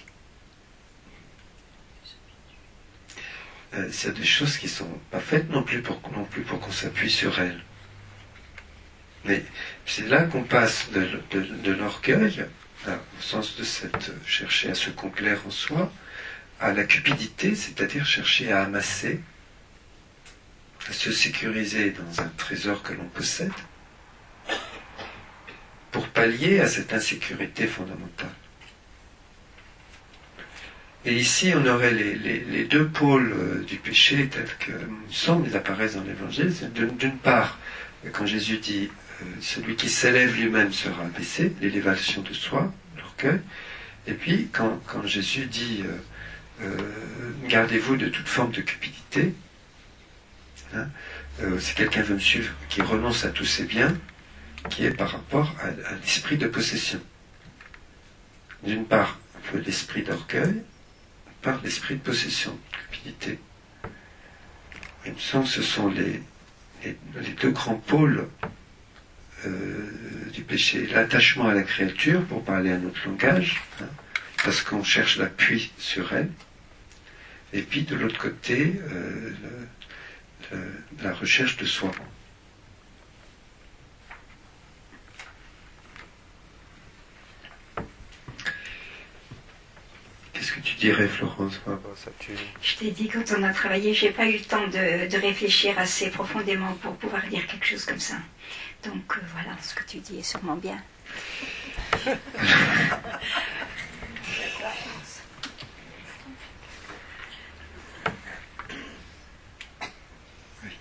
Euh, c'est des choses qui ne sont pas faites non plus pour, non plus pour qu'on s'appuie sur elles. Mais c'est là qu'on passe de, de, de l'orgueil, au sens de cette chercher à se complaire en soi, à la cupidité, c'est-à-dire chercher à amasser, à se sécuriser dans un trésor que l'on possède, pour pallier à cette insécurité fondamentale. Et ici, on aurait les, les, les deux pôles euh, du péché tels que, il me semble, ils apparaissent dans l'Évangile. D'une part, quand Jésus dit euh, « celui qui s'élève lui-même sera abaissé », l'élévation de soi, l'orgueil. Et puis, quand, quand Jésus dit euh, euh, « gardez-vous de toute forme de cupidité hein, », euh, si quelqu'un veut me suivre, qui renonce à tous ses biens, qui est par rapport à, à l'esprit de possession. D'une part, un peu l'esprit d'orgueil, par l'esprit de possession, de cupidité. Il me semble que ce sont les, les, les deux grands pôles euh, du péché. L'attachement à la créature, pour parler un autre langage, hein, parce qu'on cherche l'appui sur elle, et puis de l'autre côté, euh, le, le, la recherche de soi. Qu'est-ce que tu dirais, Florence? Je t'ai dit, quand on a travaillé, j'ai pas eu le temps de, de réfléchir assez profondément pour pouvoir dire quelque chose comme ça. Donc euh, voilà, ce que tu dis est sûrement bien. Oui.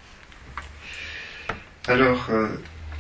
Alors, euh,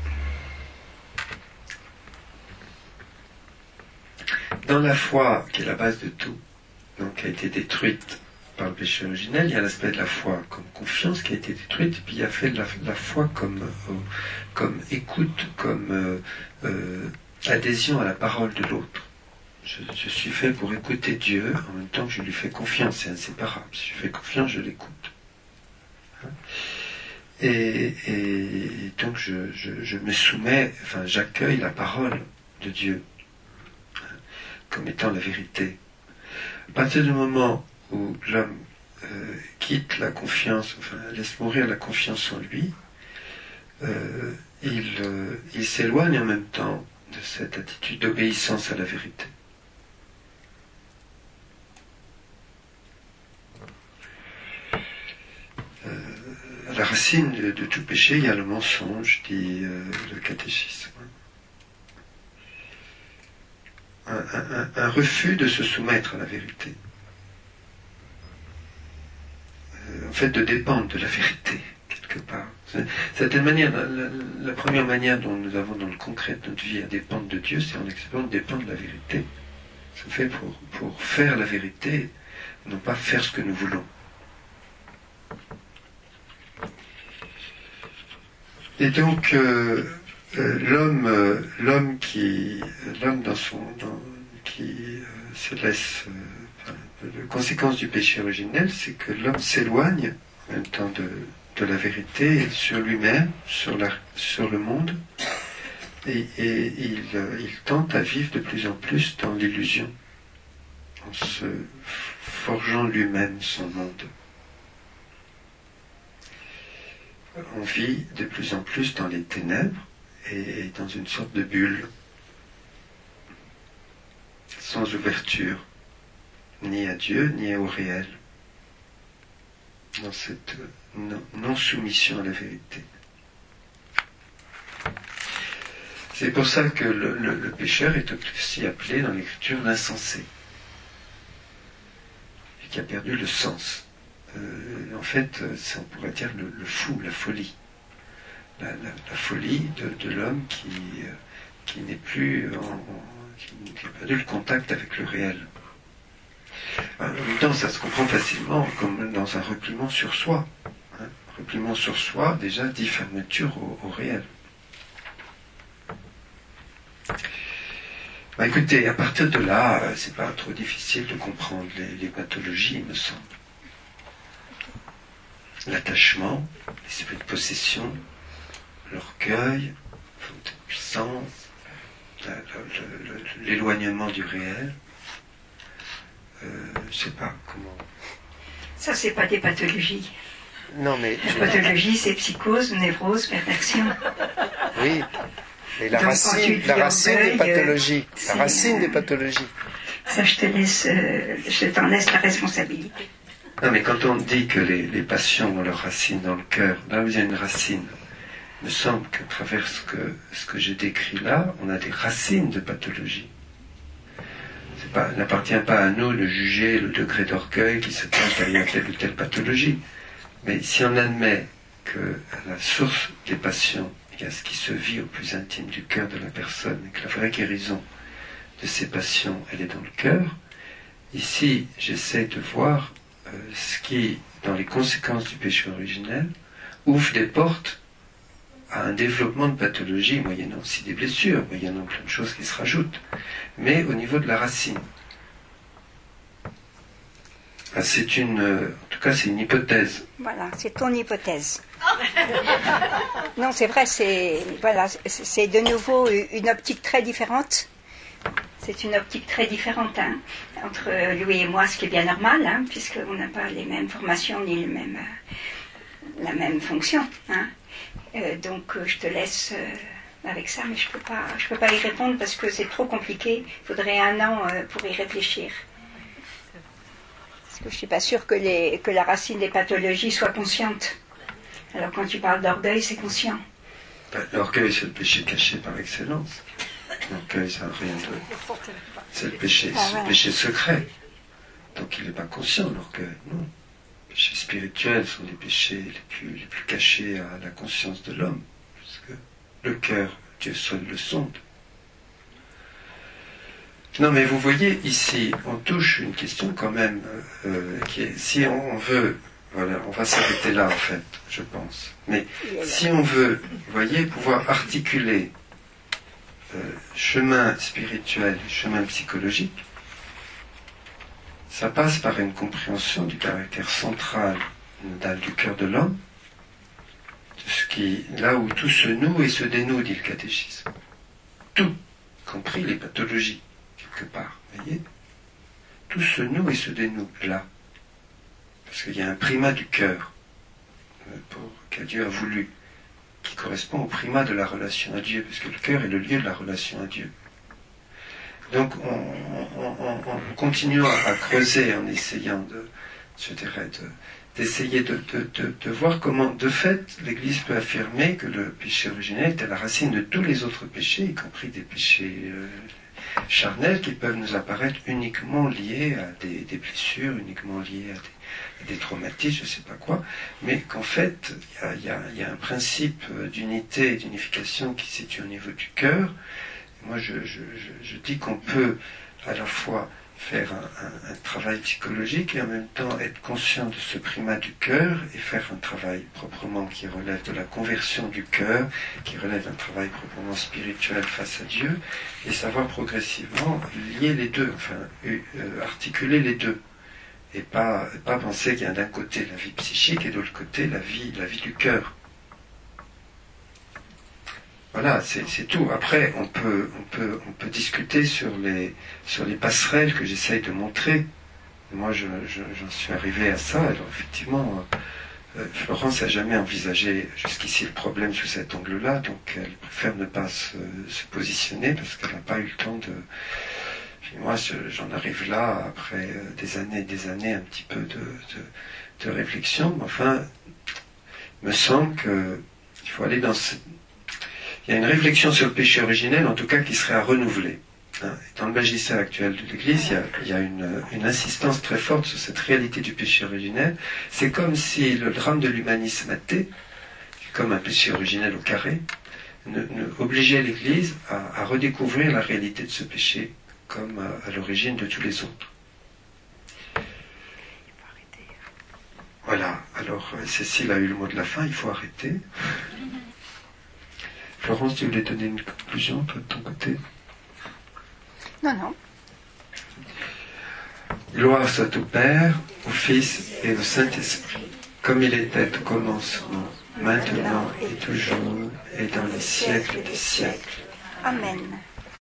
dans la foi, qui est la base de tout, donc qui a été détruite par le péché originel, il y a l'aspect de la foi comme confiance qui a été détruite, et puis il y a fait de la, de la foi comme, euh, comme écoute, comme euh, euh, adhésion à la parole de l'autre. Je, je suis fait pour écouter Dieu en même temps que je lui fais confiance, c'est inséparable. Si je fais confiance, je l'écoute. Hein? Et, et donc je, je, je me soumets, enfin j'accueille la parole de Dieu hein, comme étant la vérité. À partir du moment où l'homme euh, quitte la confiance, enfin laisse mourir la confiance en lui, euh, il, euh, il s'éloigne en même temps de cette attitude d'obéissance à la vérité. Euh, à la racine de, de tout péché, il y a le mensonge, dit euh, le catéchisme. un, un, un refus de se soumettre à la vérité. Euh, en fait, de dépendre de la vérité, quelque part. Certaine manière, la, la, la première manière dont nous avons dans le concret de notre vie à dépendre de Dieu, c'est en acceptant de dépendre de la vérité. C'est fait pour, pour faire la vérité, non pas faire ce que nous voulons. Et donc, euh, euh, l'homme, euh, l'homme qui, l'homme dans son, dans, qui euh, se laisse, euh, enfin, la conséquence du péché originel, c'est que l'homme s'éloigne en même temps de, de la vérité sur lui-même, sur, la, sur le monde, et, et il, euh, il tente à vivre de plus en plus dans l'illusion, en se forgeant lui-même son monde. On vit de plus en plus dans les ténèbres et dans une sorte de bulle, sans ouverture, ni à Dieu, ni au réel, dans cette non-soumission à la vérité. C'est pour ça que le, le, le pécheur est aussi appelé dans l'Écriture l'insensé, et qui a perdu le sens. Euh, en fait, on pourrait dire le, le fou, la folie. La, la, la folie de, de l'homme qui, euh, qui n'est plus en, en, qui, qui a perdu le contact avec le réel. En même temps, ça se comprend facilement comme dans un repliement sur soi. Hein. Repliement sur soi, déjà dit fermeture au, au réel. Bah, écoutez, à partir de là, c'est pas trop difficile de comprendre les, les pathologies, il me semble. L'attachement, l'esprit de possession, l'orgueil, la puissance, la, la, la, l'éloignement du réel. Euh, je sais pas comment. Ça, c'est pas des pathologies. Non, mais. La pathologie, c'est psychose, névrose, perversion. Oui. Et la Donc, racine, la racine orgueil, des pathologies. euh, La racine des pathologies. Ça, je te laisse, euh, je t'en laisse la responsabilité. Non, mais quand on dit que les, les passions ont leur racine dans le cœur, là où il y a une racine, il me semble qu'à travers ce que, ce que j'ai décrit là, on a des racines de pathologie. C'est pas, il n'appartient pas à nous de juger le degré d'orgueil qui se cache derrière telle ou telle pathologie. Mais si on admet que à la source des passions, il y a ce qui se vit au plus intime du cœur de la personne, et que la vraie guérison de ces passions, elle est dans le cœur, ici, j'essaie de voir euh, ce qui, dans les conséquences du péché originel, ouvre des portes à un développement de pathologie, moyennant aussi des blessures, moyennant plein de choses qui se rajoutent, mais au niveau de la racine. Ah, c'est une, euh, en tout cas, c'est une hypothèse. Voilà, c'est ton hypothèse. Non, c'est vrai, c'est, voilà, c'est de nouveau une optique très différente. C'est une optique très différente hein, entre lui et moi, ce qui est bien normal, hein, puisqu'on n'a pas les mêmes formations ni les mêmes, euh, la même fonction. Hein. Euh, donc euh, je te laisse euh, avec ça, mais je peux pas, je peux pas y répondre parce que c'est trop compliqué. Il faudrait un an euh, pour y réfléchir. Parce que je suis pas sûre que, les, que la racine des pathologies soit consciente. Alors quand tu parles d'orgueil, c'est conscient. Ben, l'orgueil, c'est le péché caché par excellence. L'orgueil, ça n'a rien de... C'est le péché, ah, c'est ouais. le péché secret. Donc il n'est pas conscient, l'orgueil. Non. Les péchés spirituels sont les péchés les plus, les plus cachés à la conscience de l'homme. Parce que le cœur, Dieu seul le sonde. Non, mais vous voyez, ici, on touche une question quand même, euh, qui est, si on veut, voilà, on va s'arrêter là en fait, je pense. Mais si on veut, vous voyez, pouvoir articuler euh, chemin spirituel et chemin psychologique, ça passe par une compréhension du caractère central, nodal du cœur de l'homme, de ce qui, là où tout se noue et se dénoue, dit le catéchisme. Tout, y compris les pathologies. Quelque part, vous voyez, tout se noue et se dénoue là, parce qu'il y a un primat du cœur que Dieu a voulu, qui correspond au primat de la relation à Dieu, parce que le cœur est le lieu de la relation à Dieu. Donc, on, on, on, on continue à creuser en essayant de, je dirais, de, d'essayer de, de, de, de voir comment, de fait, l'Église peut affirmer que le péché originel était la racine de tous les autres péchés, y compris des péchés euh, charnelles qui peuvent nous apparaître uniquement liées à des, des blessures, uniquement liées à des, à des traumatismes, je ne sais pas quoi, mais qu'en fait, il y a, y a un principe d'unité et d'unification qui se situe au niveau du cœur. Moi, je, je, je, je dis qu'on peut à la fois faire un, un, un travail psychologique et en même temps être conscient de ce primat du cœur et faire un travail proprement qui relève de la conversion du cœur, qui relève d'un travail proprement spirituel face à Dieu, et savoir progressivement lier les deux, enfin euh, articuler les deux, et pas, pas penser qu'il y a d'un côté la vie psychique et de l'autre côté la vie, la vie du cœur. Voilà, c'est, c'est tout. Après, on peut, on peut, on peut discuter sur les, sur les passerelles que j'essaye de montrer. Moi, je, je, j'en suis arrivé à ça. Alors, effectivement, euh, Florence n'a jamais envisagé jusqu'ici le problème sous cet angle-là, donc elle préfère ne pas se, se positionner parce qu'elle n'a pas eu le temps de... Puis moi, je, j'en arrive là, après des années et des années, un petit peu de, de, de réflexion. Mais enfin, il me semble qu'il faut aller dans ce... Il y a une réflexion sur le péché originel, en tout cas, qui serait à renouveler. Dans le magistère actuel de l'Église, il y a, il y a une, une insistance très forte sur cette réalité du péché originel. C'est comme si le drame de l'humanisme athée, comme un péché originel au carré, ne, ne obligeait l'Église à, à redécouvrir la réalité de ce péché comme à, à l'origine de tous les autres. Voilà, alors Cécile a eu le mot de la fin, il faut arrêter. Florence, tu voulais donner une conclusion, toi, de ton côté? Non, non. Gloire soit au Père, au Fils et au Saint-Esprit, comme il était au commencement, maintenant et toujours, et dans les siècles des siècles. Amen.